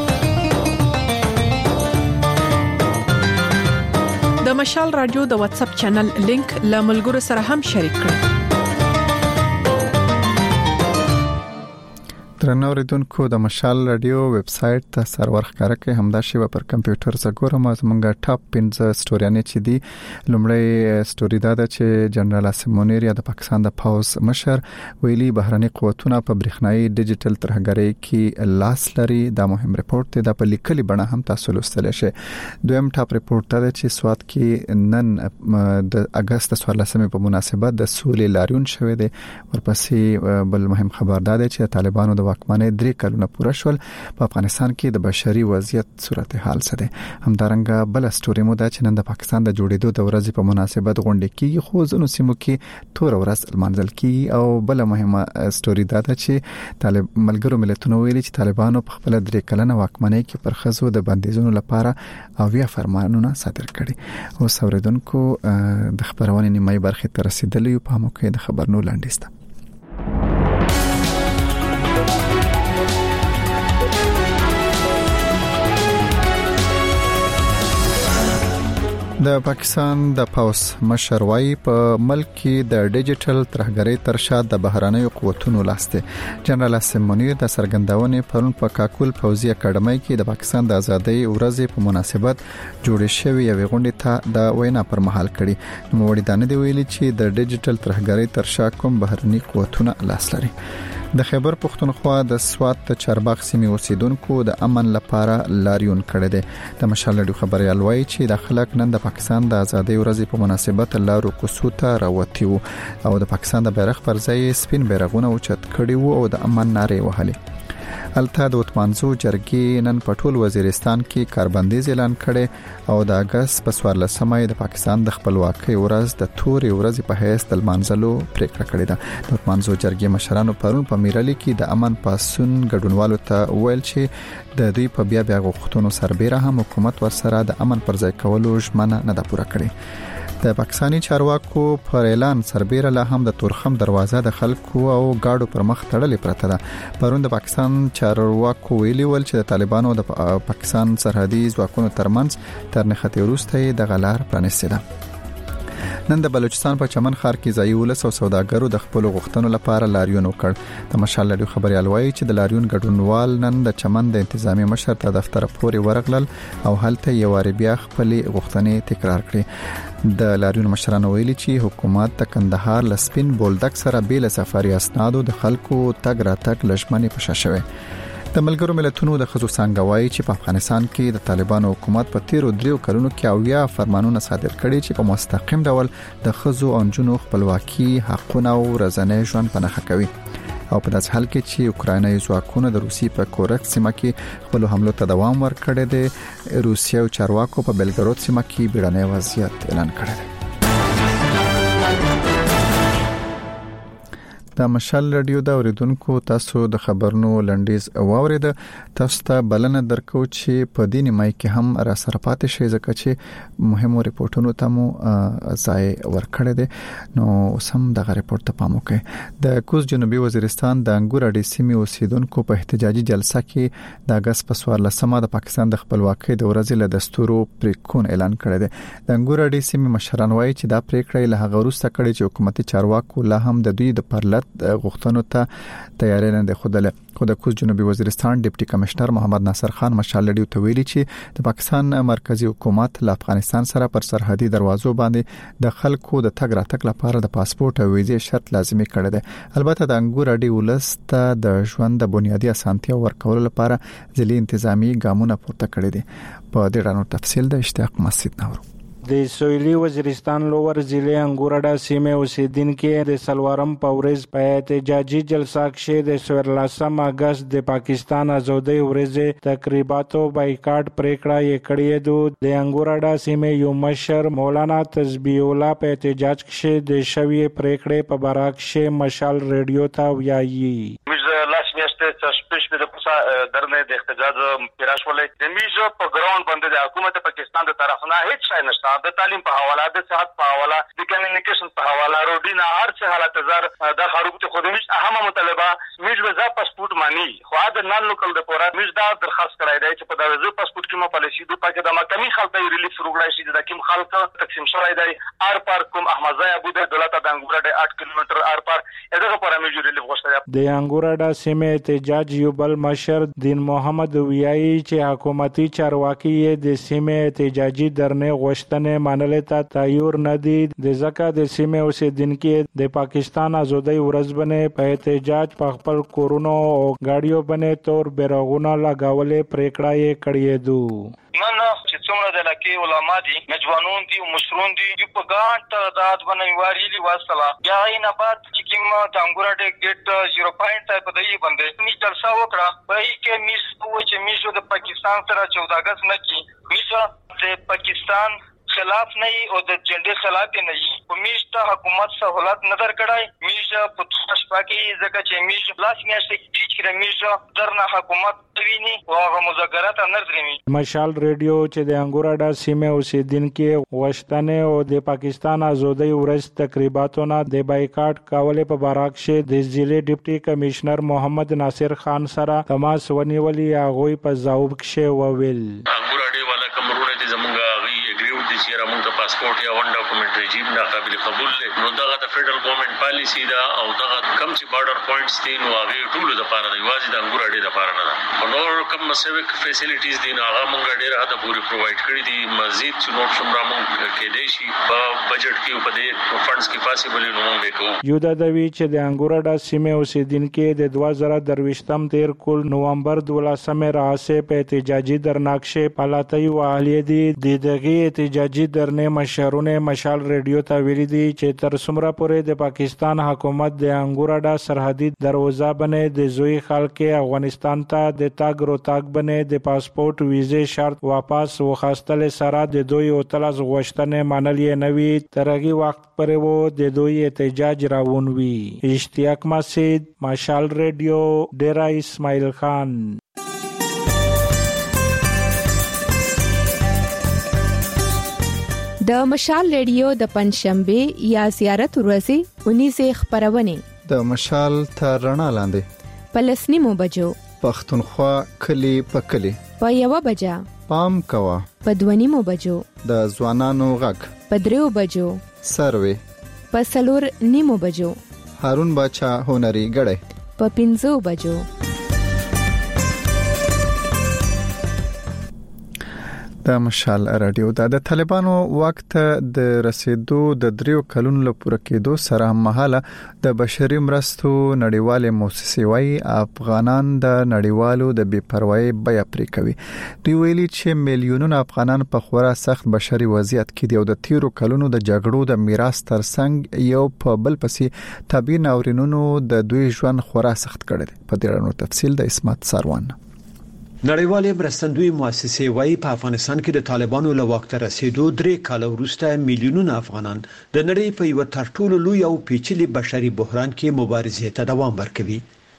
د مشال رادیو د واتس اپ چینل لینک له ملګرو سره هم شریک کړئ. درنو ریدونکو د مشال رادیو ویب سټ ته سرور ښکارا کې همدا شی پر کمپیوټر زګورم زمونږه ټاپ 15 سټوریانه چې دي لومړی سټوری دا ده چې جنرال اسمونیر یا د پاکستان د پاوز مشر ویلي بهرني قوتونه په برېښنايي ډیجیټل ترهګرۍ کې لاس لري دا مهم ریپورت دی د په لیکلي بڼه هم تاسو لوستلی شئ دویم ټاپ ریپورت دا چې سواد کې نن د اگست 14 په مناسبت د سولې لاریون شوه دی ورپسې بل مهم خبر دا دی چې طالبانو د واکمنۍ 3 کلونه پوره شول په افغانستان کې د بشري وضعیت صورتحال څه دی همدارنګه بل سټوري مو دا چې نن د پاکستان د جوړېدو د ورځې په مناسبت غونډه کیږي خو ځنو سیمو کې تور ورځ منځل کیږي او بل مهمه سټوري دا ده چې طالب ملګرو ملتونو ویلي چې طالبانو په خپل 3 کلنه واکمنۍ کې پر خزو د بندیزونو لپاره اویا فرمانونه صادر کړي او سوریدونکو د خبرونه نیمه برخه تر رسیدلې په موقع د خبرونو لاندې د پاکستان د پاوز مشر وايي په ملک کې د ډیجیټل ترهګرۍ تر شا د بهراني قوتونو لاسته جنرال اسمونیر د سرګندونې پرون په کاکول پوځي اکیډمۍ کې د پاکستان د ازادۍ ورځې په مناسبت جوړ شوی یو غونډه ته د وینا پر مهال کړي نو وړي دانه دی ویلي چې د ډیجیټل ترهګرۍ تر شا کوم بهراني قوتونه لاس لري د خیبر پختونخوا د سوات ته چارباغ سیمې اوسیدونکو د امن لپاره لاریون کړی دی د مشال رادیو خبريال وایي چې د خلک نن د پاکستان د ازادۍ ورځې په مناسبت لارو کوڅو ته راوتی وو او د پاکستان د بیرغ پر ځای سپین بیرغونه اوچت کړي وو او د امن نارې وهلې الته د وتمانزو جرګې نن په ټول وزیرستان کې کاربندیز اعلان کړي او د اگست په 14مه د پاکستان د خپلواکۍ ورځ د تورې ورځې په حیث د منځلو پریکړه کړې ده د وتمانزو جرګې مشرانو پرون په میرالي کې د امن پاسون ګډونوالو ته ویل چې د دوی په بیا غوښتنو سربېره هم حکومت ورسره د امن پر ځای کولو ژمنه نه ده پوره کړې د پاکستاني چارواکو پر اعلان سربېره لا هم د تورخم دروازه د خلکو او گاډو پر مخ تړلې پرته ده پرون د پاکستان چارواکو ویلي ول چې د طالبانو د پاکستان سرحدي ځواکونو ترمنځ تر نښتې وروسته د غلار پرانیسته نن د بلوچستان په چمن ښار کې ځای ولس او سوداګرو د خپل غوښتنو لپاره لاریون وکړ د مشال رادیو خبريال وایي چې د لاریون ګډونوال نن د چمن د انتظامی مشر ته دفتر پورې ورغلل او هلته یو واری بیا خپل غوښتنې تکرار کړې د لاریون مشرانو ویلي چې حکومت د کندهار لسپین بولدک سره بیل سفاري اسنادو د خلکو تګ راتګ لښمنې پښه شوه د ملګرو ملتونو د خصوص څنګه چې په افغانستان کې د طالبانو حکومت په 13 کلونو کې اویا فرمانونه صادر کړي چې په مستقیم ډول د خزو او جنو خپلواکي حقونه او رضانه ژوند پنهخه کوي او په داس حال کې چې اوکراني ځواکونه د روسي په کورک سیمه کې خپل حملو ته دوام ورکړي دي روسیا او چارواکو په بلګرود سیمه کې بیړنی وضعیت اعلان کړی دی د مشال رادیو دا اوریدونکو تاسو د خبرونو لنډیز واورید تاسو ته بلنه درکو چې په دې نیمه کې هم را سره پاتې شي ځکه چې مهمو ریپورتونو ته مو ځای ورکړی دی نو سم دغه ریپورت ته پام وکړئ د کوز جنوبي وزیرستان د انګور اډې سیمې اوسیدونکو په احتجاجي جلسه کې د اگست په 14مه د پاکستان د خپلواکۍ د ورځې له دستورو پریکون اعلان کړی دی د انګور اډې سیمې مشران وایي چې دا پریکړه له هغه وروسته کړې چې حکومتي چارواکو لا هم د دوی د پرلط غوښتنو ته تیاری نه دی خوده خو د کوز جنوبي وزیرستان ډیپټي کمشنر محمد ناصر خان مشال رادیو ته ویلي چې د پاکستان مرکزی حکومت له افغانستان سره پر سرحدي دروازو باندې د خلکو د تګ راتګ لپاره د پاسپورت او ویزې شرط لازمي کړی دی البته د انګور اډې ولسته د ژوند د بنیادی اسانتیا ورکولو لپاره ځلې انتظامی ګامونه پورته کړی دي په دې اړه تفصیل د اشتیاق مسجد نورو د سویلي وزیرستان لوور ضلع انګورډا سیمه اوسیدونکو د سلوارم پورز په احتجاجي جلسه کې د 14 اگست د پاکستان ازادۍ ورځ تقریباتو بایکاټ پریکړه یې کړې د انګورډا سیمه یو مشر مولانا تسبیح الله په احتجاج کې د شوی پریکړې په باره کې مشال رادیو ته ویایي لاس میاشتې تاسو په درنه د احتجاج پیراش ولې د میج په ګراوند باندې د حکومت پاکستان د طرف نه هیڅ شای نشته د تعلیم په حواله د صحت په حواله د کمیونیکیشن په حواله روډینا هر څه حالت زر د خاروق ته خود میج اهمه مطالبه میج وزا پاسپورت مانی خو د نن لوکل د پورا میج دا درخواست کړای دی چې په دغه پاسپورت کې مو پالیسي د پاکه د مقامی خلکو ریلیف وروړای شي د کوم خلک تقسیم شوی دی ار پار کوم احمد زای ابو د دولت د انګورډه 8 کیلومتر ار پار دغه پر میج ریلیف غوښتل د انګورډه سیمه احتجاج یو بل مشر دین محمد ویایي چې حکومتي چارواکي د سیمه احتجاجي درنه غوښتنې منلې ته تیار نه دي د ځکه د سیمه اوسیدونکو د پاکستان ازادي ورځ باندې په احتجاج په خپل کورونو او گاډیو باندې تور بیرغونه لګولې پریکړه یې کړې دو من چې څومره د لکه علما دي نجوانون دي او مشرون دي په ګانټ تعداد باندې واريلي واسطه بیا یې نه بعد چې کوم د انګورډه ګیټ 0 پوینټ په دې باندې می جلسه وکړه په کې میس چې میشو د پاکستان سره 14 اگست نه کی میشو د پاکستان خلاف نه او د جنډې خلاف نه په میشته حکومت سہولت نظر کړای میشه په تشپاکي ځکه چې میشه لاس میاشتې چې میشه درنه حکومت ویني او هغه مذاکرات نظرمي مشال ریډیو چې د انګورډا سیمه اوسیدونکو وشتنه او د پاکستان ازادي ورځ تقریباتونه د بایکاټ کولې په باراکشه د ضلع ډیپټي کمشنر محمد ناصر خان سره تماس ونیولې هغه په ځواب کې وویل انګورډا والا کومرونه دي زمونږه چې موږ پاسپورت یا ون ډاکومنټ رژیم ناقابل قبول له نو دغه د فدرل ګورنمنت پالیسی دا او دغه کم چې بارډر پوینټس دي نو هغه ټول د لپاره دی واځي د انګورډا د لپاره نه ده نو کوم سیویک فیسیلیټیز دي نو هغه موږ ډیره حد پورې پرووایډ کړی دي مزید چې نوټ څومره موږ کې دی شي په بجټ کې په دې فندز کې پاسبل نو موږ وکړو یو د دوی چې د انګورډا سیمه اوسیدونکو د 2023م تیر کول نومبر 12 راځي په احتجاجي درناکشه پالاتای واهلی دي دغه احتجاجي درنه مشرونه مشال ریډیو ته ویلي دي چې تر څومره پورې د پاکستان حکومت د انګورډا سرحدي دروازه باندې د زوی خلک افغانستان ته د تاګ روتاګ باندې د پاسپورت ویزه شرط واپس وخاستل سره د دوی او تلاز غوښتنې منلې نوي ترغي وخت پرې وو د دوی احتجاج راونوي اشتیاق مسجد مشال ریډیو ډیرا اسماعیل خان د مشال ریډیو د پنځشنبه یا زیارت ورځې 19 خبرونه د مشال تر رڼا لاندې پلسنیمو بجو پښتونخوا کلی په کلی په یو بجا پام کوا په دونیمو بجو د ځوانانو غږ په دریو بجو سروي په سلور نیمو بجو هارون باچا هنري غړې په 15 بجو د مشال رادیو د طالبانو وخت د رسیدو د دریو کلونو لپاره کېدو سره مهاله د بشري مرستو نړیواله موسسه وای افغانان د نړیوالو د بے پروايي بیا پرې کوي دوی ویلي چې میلیونونه افغانان په خورا سخت بشري وضعیت کې دي او د تیرو کلونو د جګړو د میراث ترڅنګ یو په بل پسې تابع ناورینونو د دوی ژوند خورا سخت کړی په دې اړه تفصیل د اسمت سروان نړیوالې مرستندوی مؤسسې وايي په افغانستان کې د طالبانو له وخت رسیدو 3 کال وروسته میلیونونه افغانان د نړۍ په یو تر ټولو لوی او پیچلي بشري بحران کې مبارزې ته دوام ورکوي.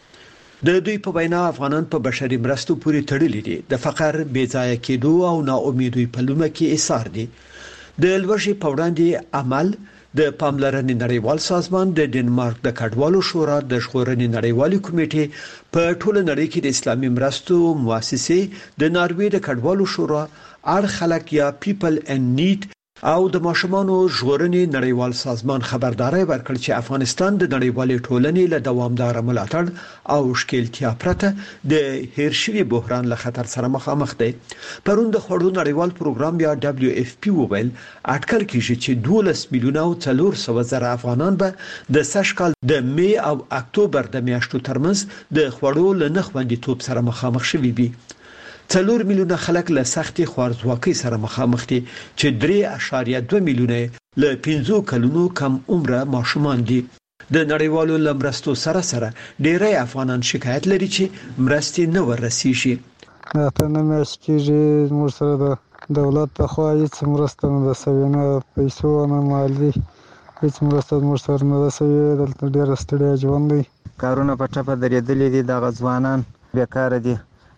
د دوی په وینا افغانان په بشري مرستو پورې تړلي دي، د فقر، بېځایه کېدو او ناامیدۍ په لومه کې ایثار دي. د لوږې په وړاندې عمل د پاملرنې نړیوال سازمان، د ډنمارک د کډوالو شورا، د ژغورنې نړیوالې کمیټې، په ټوله نړۍ کې د اسلامي مرستو مؤسسې، د ناروې د کډوالو شورا، اړ خلک یا پیپل ان نیډ او د ماشومانو ژغورنې نړیوال سازمان خبرداري ورکړ چې افغانستان د نړیوالې ټولنې له دوامدار ملاتړ او ښکېلتیا پرته د هیر شوي بحران له خطر سره مخامخ دی. پرون د خوړو نړیوال پروګرام یا WFP وویل اټکل کیږي چې 12 میلیونه او 400 زره افغانان به د سږ کال د می او اکتوبر د میاشتو ترمنځ د خوړو له نه خوندیتوب سره مخامخ شوي وي. 4 میلیونه خلک له سختي خوارځواکۍ سره مخامخ دي چې 3.2 میلیونه له 15 کلونو کم عمره ماشومان دي. د نړیوالو لمرستو سره سره ډېری افغانان شکایت لري چې مرستې نه ورسیږي. دا ته نه مشکېږي، موږ سره د دولت په خوا هیڅ مرسته نه ده سوې، نه پیسو نه مالي هیڅ مرسته موږ سره نه ده سوې. دلته ډېره ستړیا ژوند دی، کارونه په ټپه درېدلي دي، دغه ځوانان بیکاره دي،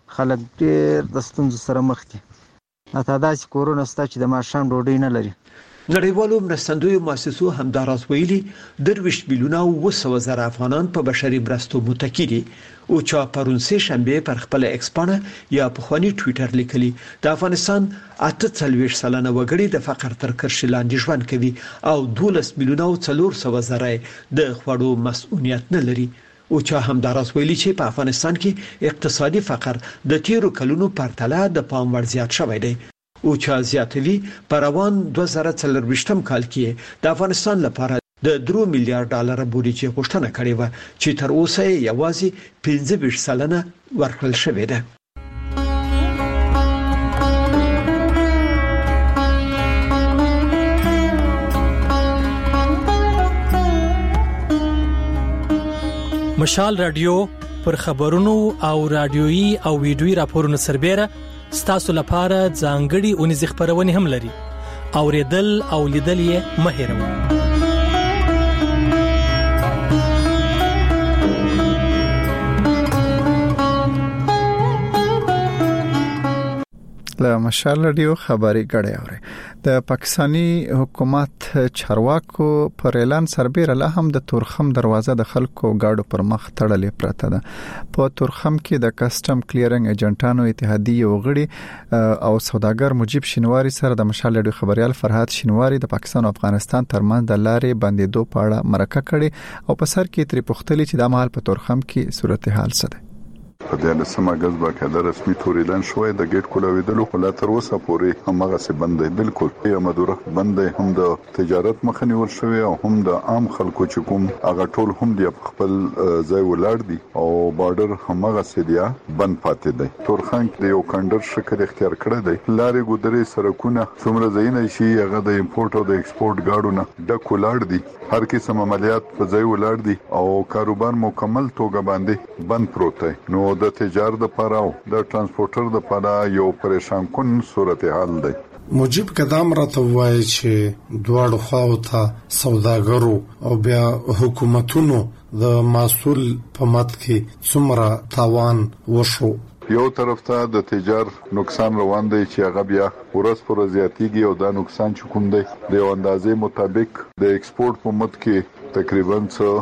خلک ډېر د ستونزو سره مخ دي. اته داسې کورونه ستا چې د ماښام ډوډۍ نه لري. نړیوالو مرستندویو مؤسسو همداراز ویلي 23 میلیونه او 200 زره افغانان په بشري مرستو متکی دي. او چا پرون سه شنبه پر خپل ایکس پاڼه یا په خواني ټوئیټر لیکلي د افغانستان 48 سلنه وګړي د فقر تر کرښې لاندې ژوند کوي او 12 میلیونه او 400 زره د خوړو مسؤلیت نه لري. او چا همداراز ویلي چې په افغانستان کې اقتصادي فقر د تیرو کلونو پرتله د پام وړ زیات شوی دی. او چا زیاتوي پر روان 2024 کال کې د افغانستان لپاره د 3 میلیارډ ډالر بودیجه غوښتنه کړې و چې تر اوسه یوازې 15 سلنه ورکړل شوې ده. مشال رادیو پر خبرونو او رادیويي او ویډیويي راپورونو سربېره ستاسو لپاره ځانګړي اونیز خبرونه هم لري. اوریدل او لیدل یې مه هېروئ. له مشال رادیو خبري غړې اوري. د پاکستانی حکومت چارواکو پر اعلان سربېره له هم د تورخم دروازه د خلکو گاډو پر مخ تړلې پراته ده. په تورخم کې د کسٹم کلیرنګ ایجنټانو اتحادیه وغړي او سوداګر مجيب شینواری سره د مشال رادیو خبريال فرحات شینواری د پاکستان او افغانستان ترمنځ د لارې بندیدو په اړه مرکه کړي او په سر کې تری پختلی چې د مهال په تورخم کې صورتحال څه ده. په دې لسمه غز باقاعده رسمي توريدان شوې د گیټ کولاویدلو خلا تر اوسه پورې همغه څه بند دی. بالکل یې مدوره بند دی. هم د تجارت مخنی ول شوی او هم د عام خلکو چې کوم هغه ټول هم دی خپل ځای ولاړ دي او بارډر همغه څه دی بند پاتې دی. تورخان کې یو کندر شکل اختیار کړی دی. لارې ګودرې سرکونه څومره ځایونه شي هغه د امپورټ او د ایکسپورټ گاډونه ډک ولاړ دي. هر قسم عملیات په ځای ولاړ دي او کاروبار مکمل توګه باندې بند پروت دی. نو د تجارت لپاره او د ترانسپورټر لپاره یو پریشان کن صورتحال دی. مجيب قدم راته وایي چې دواړو خواو ته سوداګرو او بیا حکومتونو د مسول په مت کې څومره تاوان وشو. یو طرف ته د تجار نقصان روان دی چې هغه بیا ورځ پر زیاتیږي او دا نقصان چې کوم دی د اندازې مطابق د ایکسپورټ په مت کې تقریبا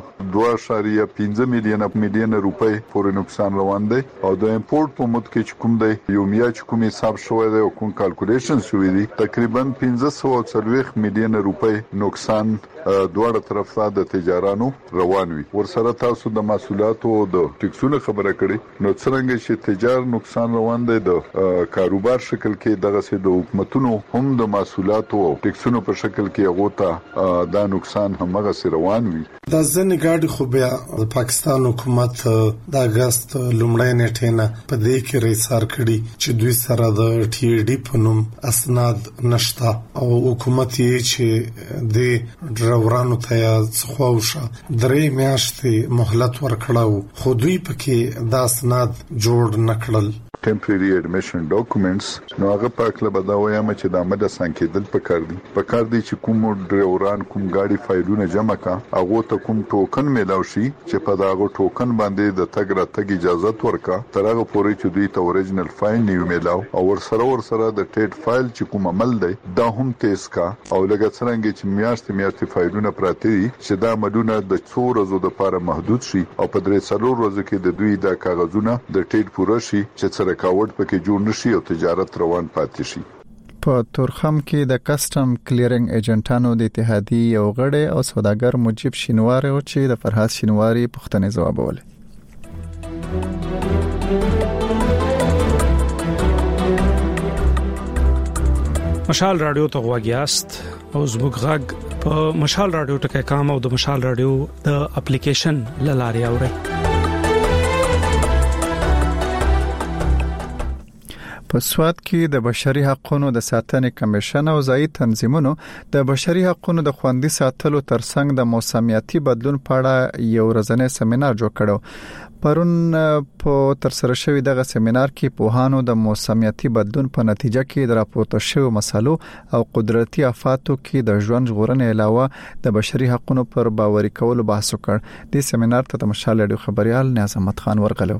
2.15 میلیون روپۍ پورې نقصان روان دی او د امپورټ په مت کې چې کوم دی یو میا چې کوم حساب شوی دی او کوم کیلکولیشن شوی دی تقریبا 1540 میلیون روپۍ نقصان دواړه طرف ته د تجارانو روان وي. ورسره تاسو د مسؤلیت او د ټیکسونو خبره کړي نو څنګه چې تجار نقصان روان دی د کاروبار شکل کې دغه سه د حکومتونو هم د مسؤلیت او ټیکسونو په شکل کې هغه ته دا نقصان همغه سره روان وي. د ځنې گاډي خو بیا د پاکستان حکومت د اگست لومړۍ نیټه نه په دې کې ریسار کړي چې دوی سره د ټي ډي په نوم اسناد نشته او حکومت یې چې د ډرایورانو ته څخوښه 3 میاشتې مهلت ورکړاو خو دوی پکې د اسناد جوړ نکړل. temporary admission documents نو هغه پاکله بداویم چې د آمد اسان کېدل پکار دي چې کوم ډرایوران کوم گاډي فایلونه جمع کا هغه ته کوم ټوکن میلاو شي چې په داغه ټوکن باندې د تګ راتګ اجازه ورکا تر هغه پورې چې دوی ته اوریجنل فایل نیو میلاو او ورسره د ټیټ فایل چې کوم عمل دی دا هم تیز کا او لکه څنګه چې میاشتې فایلونه پراته دي چې دا مدونه د 2 ورځې لپاره محدود شي او په 3 ورځې کې د دوی د کاغذونه د ټیټ پوره شي چې رکاوټ پکې جوړ نشي او تجارت روان پاتې شي. په تورخم کې د کسٹم کلیرنګ ایجنټانو د اتحادیه او غړي او سوداګر مجيب شینواری او چې د فرحات شینواری پوښتنه ځوابوله. مشال رادیو ته غواګیاست او زموږ غږ په مشال رادیو ټکي کام او د مشال رادیو د اپلیکیشن لاري اوري. په سواد کې د بشري حقوقو د ساتنې کمیشن او ځایي تنظیمونو د بشري حقوقو د خوندي ساتلو ترڅنګ د موسمیاتي بدلون په اړه یو ورځنی سیمینار جوړ کړو. پرون په ترسره شوی دغه سیمینار کې پوهانو د موسمیاتي بدلون په نتیجه کې د راپورته شوی مسالو او قدرتي آفاتو کې د ژوند ژغورنې علاوه د بشري حقوقو پر باوري کولو بحث وکړ. د سیمینار ته د مشال رادیو خبريال نیاز احمد خان ورغلو.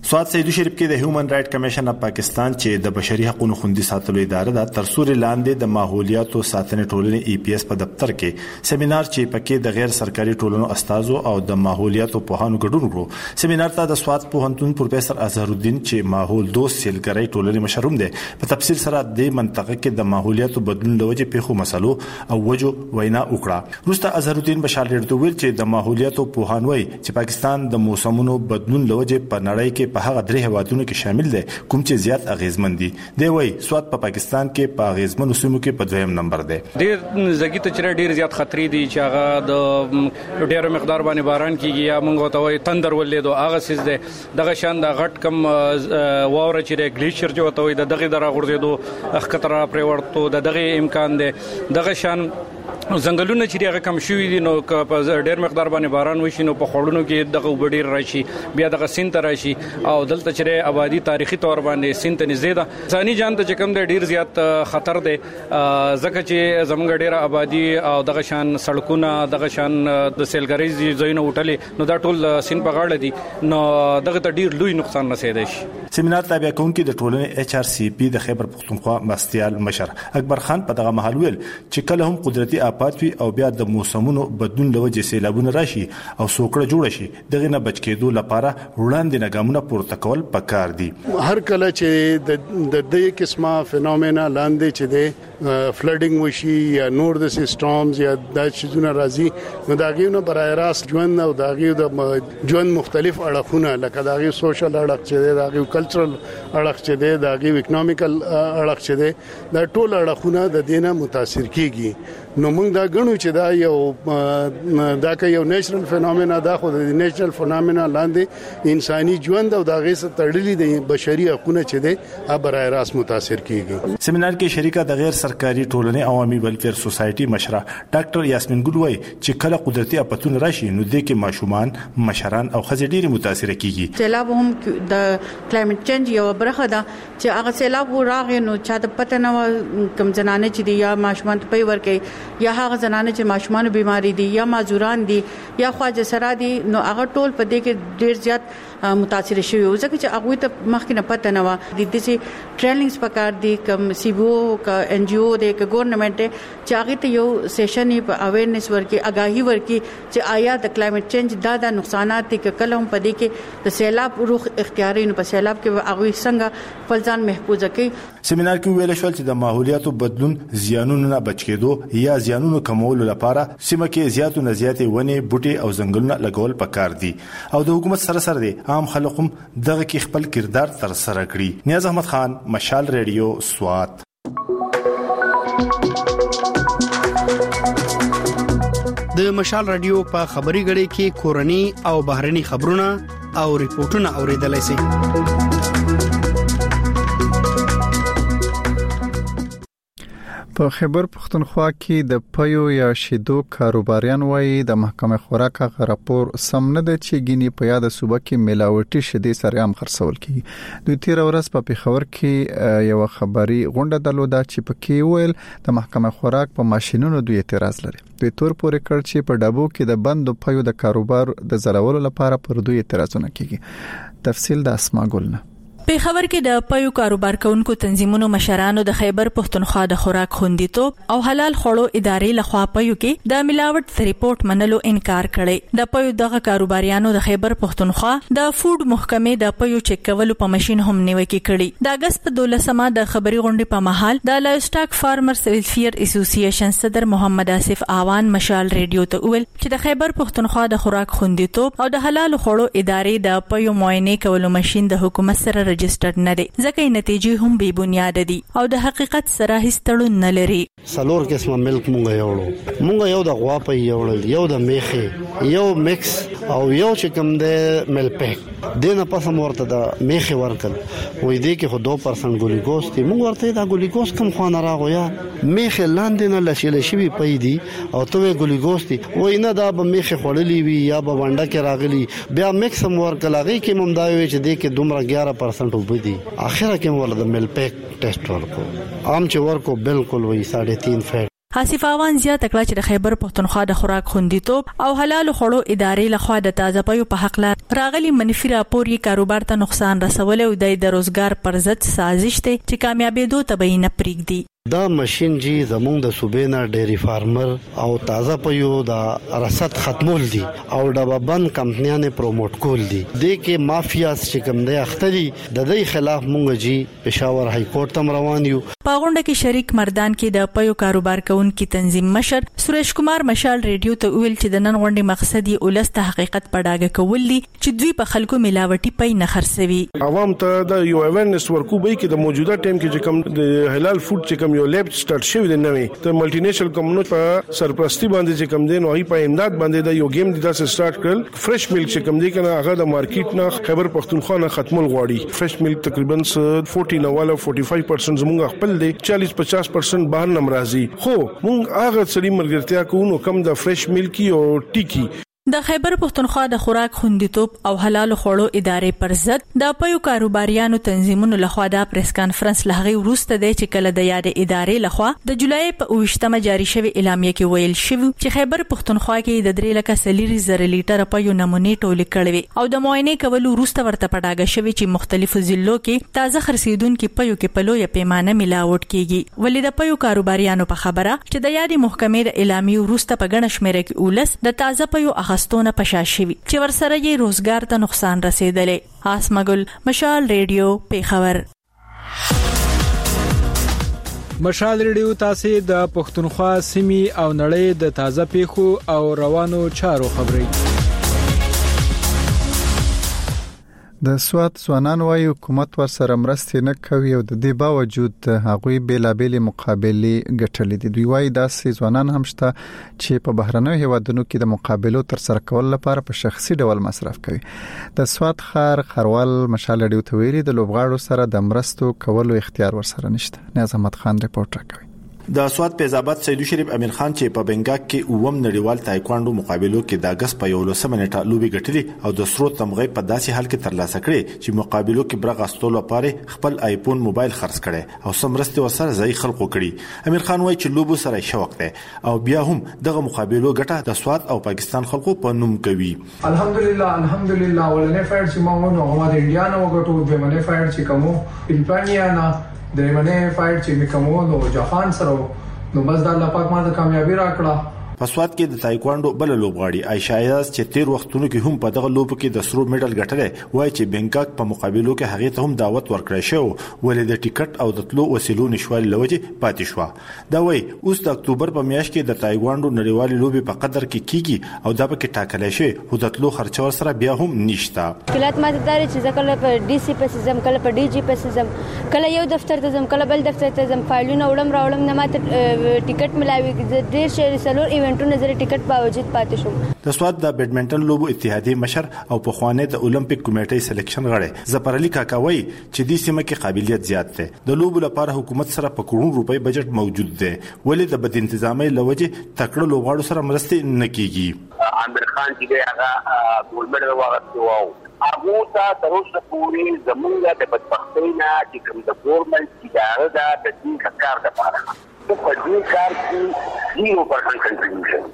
سواد سیدو شریف کې د هیومن رائټ کمیشن اف پاکستان چې د بشري حقوقو خوندي ساتلو اداره د ترسوري لاندې د ماحولیات او ساتنې ټولنې ای پی ایس په دفتر کې سیمینار چې پکې د غیر سرکاري ټولنو استادو او د ماحولیات او پوهانو ګډون وکړو. سیمینار ته د سواد پوهنتون پروفیسور اظهر الدین چې ماحول دوست سیلګرۍ ټولنې مشروم دي په تفصیل سره د منطقه کې د ماحولیات بدلون لوجه پیښو مسلو او وجو وینا وکړه. روسته اظهر الدین بشار لري ویل چې د ماحولیات او پوهانوي چې پاکستان د موسمونو بدلون لوجه په نړۍ کې په هغه درې هوادونو کې شامل دي کوم چې زیات اغیزمن دي. دی وای سواد په پاکستان کې په اغیزمنو سیمو کې په دویم نمبر دی. ډیر زګی ته چې ډیر زیات خطرې دي چې هغه د ډیرو مقدار باندې باران کیږي یا موږ ته وای تندر ولې دو هغه سیس دی دغه شان د غټ کم واوره چې ګلیشر جو ته وای دغه درا غورځېدو اخکتره پرې ورته دغه امکان دی. دغه شان زنګلونه چې هغه کم شوي دي نو په ډیر مقدار باندې باران وشي نو په خړونو کې دغه وبډیر راشي بیا دغه سینت راشي او دلته چې آبادی تاریخي تور باندې سینت نږدې ده ځاني جان ته چې کم دی ډیر زیات خطر دی ځکه چې زمونږ ډیره آبادی او دغه شان سړکونه دغه شان د سیلګریز ځایونه وټلې نو دا ټول سین په غاړه دي نو دغه ته ډیر لوی نقصان رسیدای شي. سیمینار تابع کوونکي د ټولنې ایچ آر سی پی د خیبر پختونخوا مستیال مشر اکبر خان په دغه محل ویل چې کله هم قدرتي آفات وي او بیا د موسمونو بدلون لوجه سیلابونه راشي او سوکړه جوړ شي دغه نه بچ کېدو لپاره وړاندې نګامونه پورته کول پکار دي. هر کله چې د دې قسمه فینومینا لاندې چې د فلډینګ وشي یا نور د سیستمز یا د شذونه راځي نو داګیونه برای راست ژوند او داګیو د ژوند مختلف اړخونه لکه داګیو سوشل اړخ چې دی داګیو کلچرل اړخ چې دی داګیو اکونومیکل اړخ چې دی دا ټول اړخونه د دینه متاثر کیږي. نو موږ دا غنو چې دا یو دا که یو نیچرل فینومینا دا خو د نیچرل فینومینا لاندې انساني ژوند او دغه سره تړلې د بشري حقوقو چې دی برای راست متاثر کیږي. سیمینار کې شریکه د غیر سرکاري ټولنې عوامي ویلفیر سوسایټي مشره ډاکټر یاسمین ګل وای چې کله قدرتي اپتون راشي نو د کې ماشومان مشران او خځې ډېری متاثر کیږي. سیلاب هم د کلایمټ چینج یو برخه ده چې هغه سیلاب راغی نو چا ته پته نه کم زنانه چې دی یا ماشومان ته پي ورکي یا هغه زنانه چې ماشومان بیماری دي یا مازوران دي یا خواجه سرا دي نو هغه ټول په دې کې ډیر زیات متاثر شوی او ځکه چې هغه ته مخکې نه پته نه و د دې ټریننګز پکار دي کم سیبو کا ان جی او د ګورنمنت چې هغه ته یو سیشن په اویرنس ورکی آگاهی ورکی چې آیا د کلایمټ چینج دا نقصانات دي کله هم په دې کې د سیلاب روخ اختیاري نو په سیلاب کې هغه څنګه فلزان محفوظ کړي. سیمینار کې ویل شو چې د ماحولیاتو بدلون زیانونو نه بچ کېدو یا زیانونو کمولو لپاره سیمه کې زیاتو نه زیاتې ونې بوټي او ځنګلونه لګول پکار دي او د حکومت سره دي عام خلک هم دغه کې خپل کردار تر سره کړي. نیاز احمد خان مشال ریډیو سوات. د مشال رادیو په خبري غړي کې کورني او بهرني خبرونه او ریپورتونه اوریدلای شئ. په خیبر پختونخوا کې د پيو یا شیدو کاروباریان وایي د محکمه خوراک غ راپور سم نه د چې ګینی په یاد صوبه کې ملاوټي شیدې سره هم خرڅول کیږي. دوی تیر ورځ په پیښور کې یو خبري غونډه درلوده چې پکې ویل د محکمه خوراک په ماشينونو دوی اعتراض لري. دوی تور پورې کړ چې په ډبو کې د بندو پيو د کاروبار د زړولو لپاره پر دوی اعتراضونه کیږي. تفصیل د اسما ګل نه. په خبر کې د پيو کاروبار کوونکو تنظیمونو مشرانو د خیبر پختونخوا د خوراک خوندیتوب او حلال خوړو ادارې لخوا پيو کې د ملاوټ ریپورت منلو انکار کړي. د پيو دغه کاروباریانو د خیبر پختونخوا د فود محکمې د پيو چک کولو په ماشين هم نیوکه کړي. د اگست په 12مه د خبري غونډې په محل د لایوسټاک فارمرز ویلفیر اسوسییشن صدر محمد آصف آوان مشال ریډیو ته ویل چې د خیبر پختونخوا د خوراک خوندیتوب او د حلال خوړو ادارې د پيو معاینه کولو ماشين د حکومت سره رجستر نه دي ځکه نتیجې هم بے بنیاد دي او د حقیقت سره هیڅ تړون نه لري. سلور قسمه ملک مونږ یو د غوا په یو د میخه یو میکس او یو چې کوم د مل پیک دنه پس مورته د میخه ورکل وې دې کې خو 2% ګلوکوز دی مونږ ورته دا ګلوکوز کم خوانه راغویا میخه لاندې نه لشل شي پي دي او ته ګلوکوز دی وې نه دا به میخه خړلې وي یا به وانډه کې راغلي بیا میکس ورکل هغه کې ممداوي چې دې کې دومره 11% وبدي اخره کې ول د مل پیک ټیسټ ورکو عام چې ورکو بالکل وې 3.5 فیټ حاسف اوان زیاته کړه چې د خیبر پښتونخوا د خوراک خوندیتوب او حلال خوړو ادارې لخوا د تازه پيو په حق لا راغلي منفي راپور یې کاروبار ته نقصان رسولو او د روزګار پر ضد سازش ته چې کامیابېدو ته به نه پریږدي. دا ماشين جی زمونږ د صوبینا ډيري فارمر او تازه پيو د رصد ختمول دي او د بند کمپنیانه پروموټ کول دي د کې مافیاس چې کوم دی اختري د دې خلاف مونږ جی پېښور های کورټ تم روان یو. پاغونډه کې شریک مردان کې د پيو کاروبار کوونکي تنظیم مشر سریش کمار مشال ریډیو ته ویل چې د نن غونډې مقصد یې ولست حقیقت پډاګه کول دي چې دوی په خلکو ملاوټي پي نه خرڅوي. عوام ته د یو اویرنس ورکو به کې د موجوده ټیم کې چې کوم د حلال فود چې یو لیب سٹارټ شوی دی نوې ته ملټي نېشنل کمیونټي په سرپرستی باندې چې کم دین او هی په امداد باندې د یو گیم د تاسو سٹارټ کړل. فرش ملک چې کم دی کنه هغه د مارکیټ نه خیبر پښتونخوا نه ختمول غواړي. فرش ملک تقریبا 40 نواله 45% زموږ خپل دی 40-50% بهر نمرازي خو موږ هغه سړي مرګرتیا کوو کم د فرش ملکی او ټیکی. د خیبر پښتونخوا د خوراک خوندیتوب او حلال خوړو ادارې پر ضد د پيو کاروباریانو تنظیمونو لخوا د پریس کانفرنس لغوي وروسته د چې کله د یاد ادارې لخوا د جولای په 28مه جاری شوی اعلامیه کې ویل شوی چې خیبر پښتونخوا کې د 3,000 لیټر پيو نمونې ټولې کړې او د معاینه کولو وروسته ورته پډاګه شوی چې مختلفو ضلعو کې تازه خرڅیدونکو پيو کې په لوی پیمانه ملاوټ کیږي. ولې د پيو کاروباریانو په خبره چې د یاد محکمې د اعلامیه وروسته په ګڼ شمېر کې اولس د تازه پيو غستونه پشاشوي چې ورسره یې روزګار ته نقصان رسیدلې. آسمګل مشال ریډیو پیښور. مشال ریډیو تاسو د پښتونخوا سیمې او نړۍ د تازه پیښو او روانو چارو خبري. د سوات ځوانان وايي حکومت ورسره مرستې نه کوي او د دې باوجود هغوی بیلابېلې مقابلې ګټلې دي. دوی وايي داسې ځوانان هم شته چې په بهرنیو هیوادونو کې د مقابلو تر سره کول لپاره په شخصي ډول مصرف کوي. د سوات ښار خروال مشال ډیو ته ویلي د لوبغاړو سره د مرستو کولو اختیار ورسره نشته. نیاز احمد خان رپورټ کوي. د سوات پیزاباد سیدو شریف امیر خان چې په بنګاک کې اوم نړیوال تایکوانډو مقابلو کې د اگست په 11 نیټه لوبي ګټلې او د سرو تمغه په داسې حال کې ترلاسه کړې چې مقابلو کې برغ استولو لپاره خپل آیفون موبایل خرڅ کړي او سمرستي وسره ځای خلکو کړي. امیر خان وایي چې لوبو سره شوق دی او بیا هم دغه مقابلو ګټه د سوات او پاکستان خلکو په نوم کوي. الحمدلله ولنه فایټ چې مونږ نو هغه د انډیا نو ګټو د منه فایټ چې کومو فلپینیا نه د منه فایټ چې کومو نو جاپان سره نو بس دا الله پاک ما د کامیابی راکړه. په سوات کې د تایکوانډو بل لوبغاړي عائشہ ایاز چې تیر وختونو کې هم په دغه لوب کې د سرو میډل ګټلې وایي چې بنګاک په مقابلو کې هغه ته هم دعوت ورکړی شو ولې د ټیکټ او د تلو وسیلو نشوالي لوجه پاتې شو. دا وایي اوس د اکتوبر په میاشت کې د تایکوانډو نړیوالې لوبي په قدر کې کیږي او دا به کې ټاکل شي خو د تلو خرچ ور سره بیا هم نشته. کله ماته داري چې کله په ډي سي په سیستم کله په ډي جی په سیستم کله یو دفتر ته زم کله بل دفتر ته زم فایلونه وړم نه ماته ټیکټ ملاوي ډېر شي سلور ایونټونو زره ټیکټ باوجود پاتې شوم. د سوات د بیډمنټن لوبو اتحادیه مشر او په خوانه د اولمپیک کمیټې سلیکشن غړی ظفر علي کاکاوي چې د سیمه کې قابلیت زیات دی. د لوبو لپاره حکومت سره په کروڑ روپۍ بجټ موجود دی ولې د بد تنظیمي لوجه تکړه لوبغاړو سره مرستې نه کیږي. امیر خان چې هغه ګول میډل واغستو هغه ته تر اوسه پورې زمونږ د بدبختۍ نه چې کوم د ګورنمنت اداره ده د دې کار لپاره په دې کار کې 0% کنټریبیوشن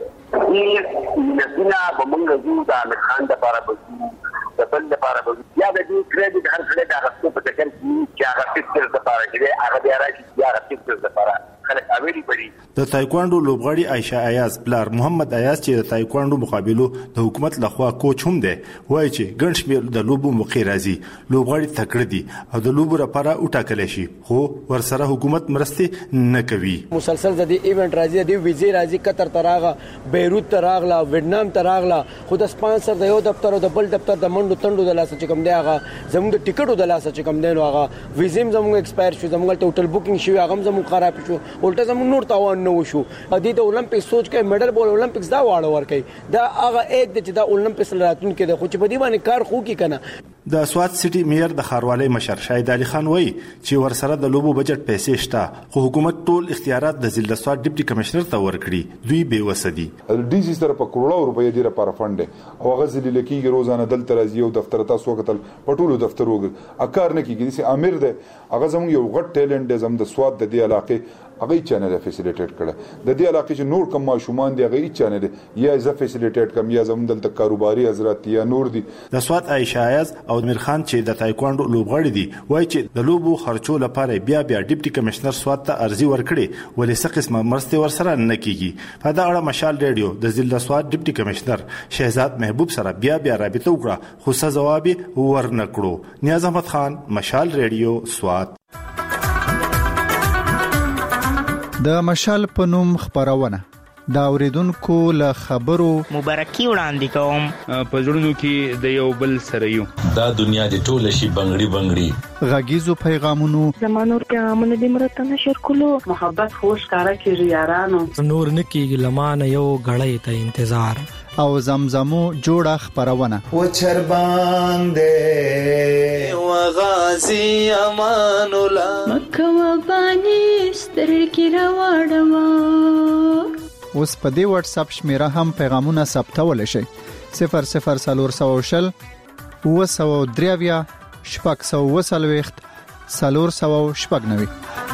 دی. نسینا بمونږ زو د امیر خان لپاره به د بل لپاره به یا د دې کریډټ هر کله د غوښتنې په ټکر کې چې هغه فکر لپاره کې هغه بیا راځي یا هغه فکر لپاره خلک اویلی پړي. د تایکوانډو لوبغاړي عائشہ ایاز پلار محمد ایاز چې د تایکوانډو مقابلو د حکومت لخوا کوچ هم دی وایي چې ګڼ شمېر د لوبو موقع راځي لوبغاړي تکړه دي او د لوبو لپاره وټاکل شي خو ورسره حکومت مرستې نه کوي. مسلسل د دې ایونت راځي د ویزې راځي قطر تراغه بیروت تراغله ویتنام تراغله خو د سپانسر د یو دفتر او د بل دفتر د منډو تندو د لاسه چې کوم دی هغه زموږ د ټیکټو د لاسه چې کوم دی نو هغه ویزې زموږ ایکسپایر شو زموږ ته هوټل بوکینګ شو هغه زموږ خراب شو الټا زموږ نور تاوان نه وشو. د اولمپیک سوچ کې میډل بول اولمپیکس دا واړه ور کوي دا هغه اې د چې دا اولمپیکس راتون کې د خو چې په دې باندې کار خو کې کنه. د سوات سټي میئر د خاروالۍ مشر شاهد علي خان وایي چې ورسره د لوبو بجټ پیسې شته خو حکومت ټول اختیارات د ضلع سوات ډیپټي کمشنر ته ورکړي دوی به وسدي ډي سي سره په کروڑو روپیا دی لپاره فند او غزل لکیږي روزانه دلته راځي او دفتر تاسو وکتل پټولو دفتر وګ اکار نه کیږي چې امیر ده هغه زموږ یو غټ ټیلنټ دی زم د سوات د دې علاقې هغه چینل فیسیلیټیټ کړه د دې علاقې چې نور کم ماشومان دی هغه چینل یا ز فیسیلیټیټ کم یا زموږ دلته کاروباري حضرت یا نور دي د سوات عائشہ ایاز او امیر خان چې د تایکوانډو لوبغاړي دي وایي چې د لوبو خرچو لپاره بیا ډیپټي کمشنر سوات ته ارزي ورکړي ولې څه قسمه مرسته ورسره نه کیږي په دا اړه مشال ریډیو د ضلع سوات ډیپټي کمشنر شهزاد محبوب سره بیا رابطه وکړه خو څه جواب ورنکړو. نیاز احمد خان، مشال ریډیو، سوات. د مشال په نوم خبرونه دا اوریدونکو له خبرو مبارکي وړاندې کوم په ژوندونو کې د یو بل سره یو دا دنیا د ټول شي بنگړي غږیزو پیغامونو زمانور پیغامونه د مرته نشر کولو محبت خوش کارا کیږي یارانو نور نکیږي لمانه یو غړې ته انتظار او زمزمو جوړه خبرونه و چرباندې و غازی امان الله مکه و بانی سترګې راوړم. اوس په دې واتس اپ شمیره هم پیغامونه ثبتول شي 0040 903 640 490.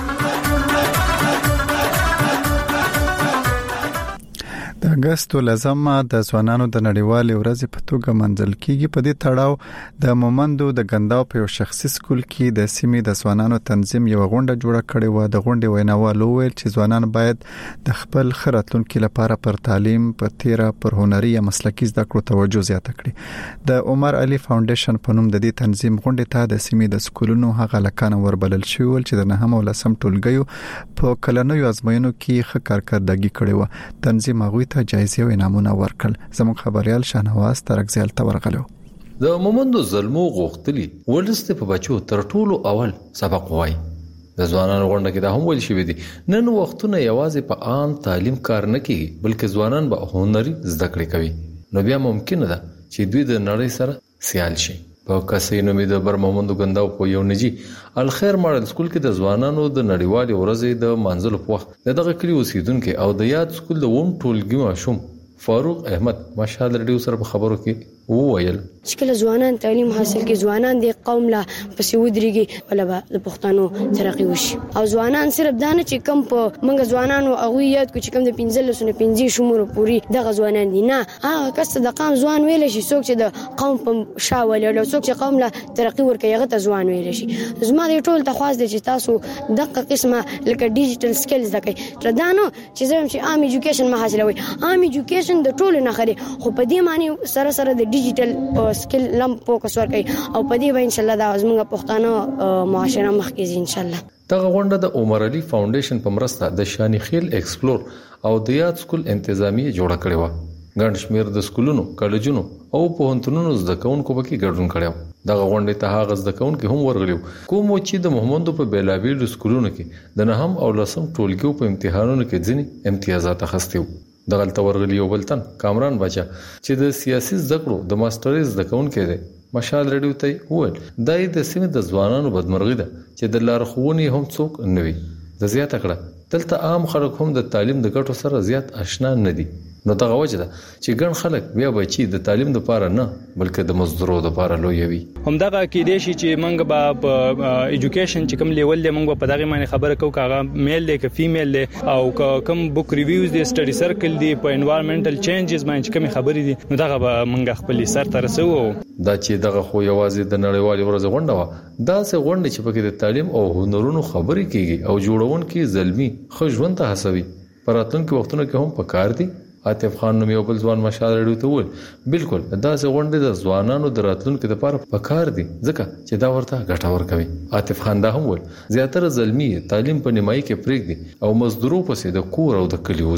د اگست لزمه د ځوانانو د نړیوالې ورځې په توګه منځل کیږي. په دې تړاو د مومندو د ګنداو په یو شخصي سکول کې د سیمې د ځوانانو تنظیم یو غونډه جوړه کړې و. د غونډې ویناوال وویل چې ځوانان باید د خپل خراتلونکو لپاره پر تعلیم، په تیره پر هنري یا مسلکي زده کړو توجه زیاته کړي. د عمر علي فاونډیشن په نوم د دې تنظیم غونډې ته د سیمې د سکولونو هغه لکان وربلل شوی ول چې د نهم او لسم ټولګیو په کلنوي ازموینو کې ښه کارکردګي کړې و. تنظیم هغوی ته جایزې او انعامونه ورکړل. زموږ خبريال شاهنواز ترکزیال ته ورغلو. د مومندو ظلمو غوښتلی ولسته په بچو تر ټولو اول سبق وای. د ځوانانو غونډه کې دا هم ویل شوی دی نن وختونه یوازې په عام تعلیم کار نه کوي بلکې ځوانان به هنري زده کړې کوي. نو بیا ممکن ده چې دوی د نړۍ سره سیال شي. په کسې نومې د برمومندو ګنداو په یو نجی الخير ماډل سکول کې د ځوانانو د نړیوالې ورځې د منځلو په وخت دغه کلی اوسیدونکو او د یاد سکول د ووم ټولګي ماشوم فاروق احمد مشال ریډیو سره په خبرو کې وویل چې کله ځوانان تعلیم حاصل کړي ځوانان د قوم لا پسې ودرېږي ولا د پښتنو ترقی وشي او ځوانان صرف دانه چې کم په منګ ځوانانو هغه یاد کو چې کم د 15 شمور پوری دغه ځوانان دي نه هغه کس د قوم ځوان ویل شي څوک چې د قوم په شاول له څوک چې قوم لا ترقی ورکوي هغه ته ځوان ویل شي. زما د ټول تخواست دي چې تاسو دغه قسمه لکه ډیجیټل سکلز دکې تر دانو چې زم چې عام ایجوکیشن ما حاصلوي عام ایجوکیشن د ټول نه خري خو په دې معنی سره سره د ډیجیټل سکل لم فوکس ورکړي او په دې باندې ان شاء الله دا زموږ پښتانه معاشره مخکې ان شاء الله. دغه غونډه د عمر علي فاونډیشن په مرسته د شانی خیل ایکسپلور او د یاد سکول انتظامی جوړه کړې و. ګڼ شمیر د سکولونو، کالجونو او پوهنتونونو زده کوونکو پکې ګډون کړو. دغه غونډه ته هغه زده کوونکو هم ورغلیو کوم چې د محمدو په بیلابیل سکولونو کې د نهم او لسم ټولګیو په امتحانونو کې ځینې امتیازات اخیستي وو. دغه تورغلی یو بلتن کامران بچا چې د سیاسي زده کړو د ماسترز زده کوونکو دی مشال ریډیو ته وویل دای د سیمې د ځوانانو بدمرغي ده چې د لارښوونې هم څوک نه وي. د زیاته کړه دلته عام خلک هم د تعلیم د ګټو سره زیات آشنا نه دي. نو دغه وجه ده چې ګڼ خلک بیا بچي د تعلیم لپاره نه بلکې د مزدورو لپاره لوي وي. همدغه کې د شي چې منګ به په ایجوکیشن چې کوم لیول دی منګ په دغه معنی خبره کوو کاغه میل دی ک فیمیل دی او کوم بوک ریویوز دی سټډي سرکل دی په انوایرنمنټل چینجز باندې کوم خبرې دي نو دغه به منګ خپل سر تر رسو. دا چې دغه خو یوازې د نړیوالې ورځ غونډه و دا سه غونډه چې پکې د تعلیم او هنرونو خبرې کیږي او جوړون کې زلمی خو ژوند ته هڅوي. پراتونکو وختونو کې هم پکار دي. عاطف خان نوم یو بل ځوان مشال ریډیو ته وویل بالکل دا څه غونډه د ځوانانو د راتلونکو لپاره پکار دي ځکه چې دا ورته ګټور کوي. عاطف خان دا هم وویل زیاتره زلمی تعلیم په نیمایي کې پرېږدي او مزدورو پسې د کور او د کلی وځي.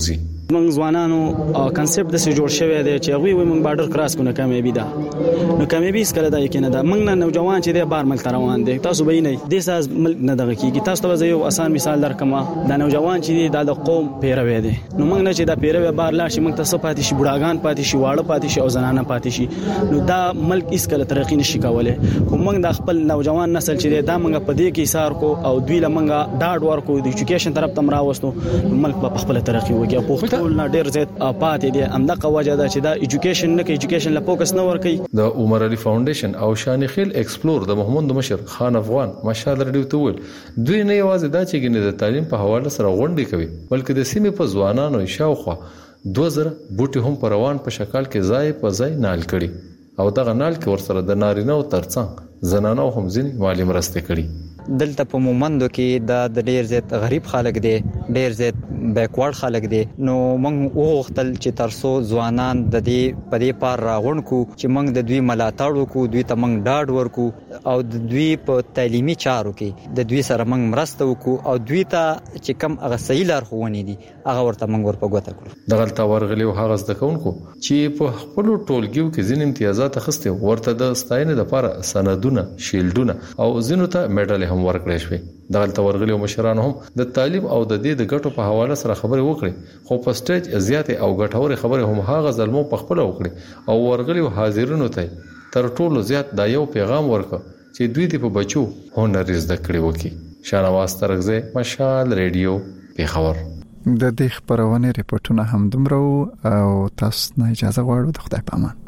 موږ ځوانانو کانسپټ د څه جوړ شوی دی چې هغه موږ بارډر کراس کو نه کامیابی ده نو کامیابی سکله دا یقین ده موږ نه نوجوان چې د بار ملک روان دي تاسو به نه د ساز ملک نه دغه کیږي تاسو ته یو آسان مثال درکما دا نوجوان چې د قوم پیروي دي نو موږ نه چې دا پیروي بار لا شي موږ ته صفات شي بډاګان پاتې شي واړه پاتې شي او زنانه پاتې شي نو دا ملک اسکله ترقی نشي کولای کوم موږ د خپل نوجوان نسل چې دا موږ په دې کې ایثار کو او دوی لمنګه ډاډ ورکو د ایجوکیشن طرف تم راوستو ملک په خپل ترقی وکړي په خپل نه ډیر زیات پاتې دي همدغه وجه ده چې دا ایجوکیشن نه کې ایجوکیشن لا فوکس نه ورکي د عمر علي فاونډیشن او شان خیل ایکسپلور د محمد مشر خان افغان مشال رډیو ته ول دوی نه یوازې دا چې ګنې د تعلیم په حواله سره غونډې کوي بلکې د سیمې په ځوانانو شاوخوا 2000 بوټي هم په روان په شکل کې ځای په ځای نال کړي او دغه نال کې ورسره د نارینه او ترڅنګ زنانه هم ځین مالی مرسته کړي دلته په مومندو کې د ډیر زیات غریب خلک دي ډیر زیات بیکورډ خلک دي نو موږ وغوښتل چې ترسو ځوانان د دې په دې پار راغون کو چې موږ د دوی ملاتړ وکړو دوی ته موږ ډاډ ورکو او د دوی په تعلیمي چارو کې د دوی سره موږ مرسته وکړو او دوی ته چې کم هغه صحیح لارښوونې دي هغه ورته موږ ورپګوته کړو دغه تورغلي او هغه زده کوونکو چې په خپل ټولګیو کې ځین امتیازات اخیستي ورته د ستاینې لپاره سندونه شیلډونه او ځینو ته میډل هم ورکړی شوی دغه تورغلي او مشران هم د تعلیم او د دې د ګټو په حواله سره خبرې وکړي خو په سټیج زیاتې او ګټورې خبرې هم هغه ظلمو په خپل وکړي او ورغلي او حاضرینو ته تر ټولو زیات دا یو پیغام ورکړ چې دوی د په بچو هنر زده کړي وکړي شانواز ترغزه مشال ریډیو پیښور د دې خبرونه ریپورتونه هم دومره او تاسو نه اجازه غواړو د خدای په امان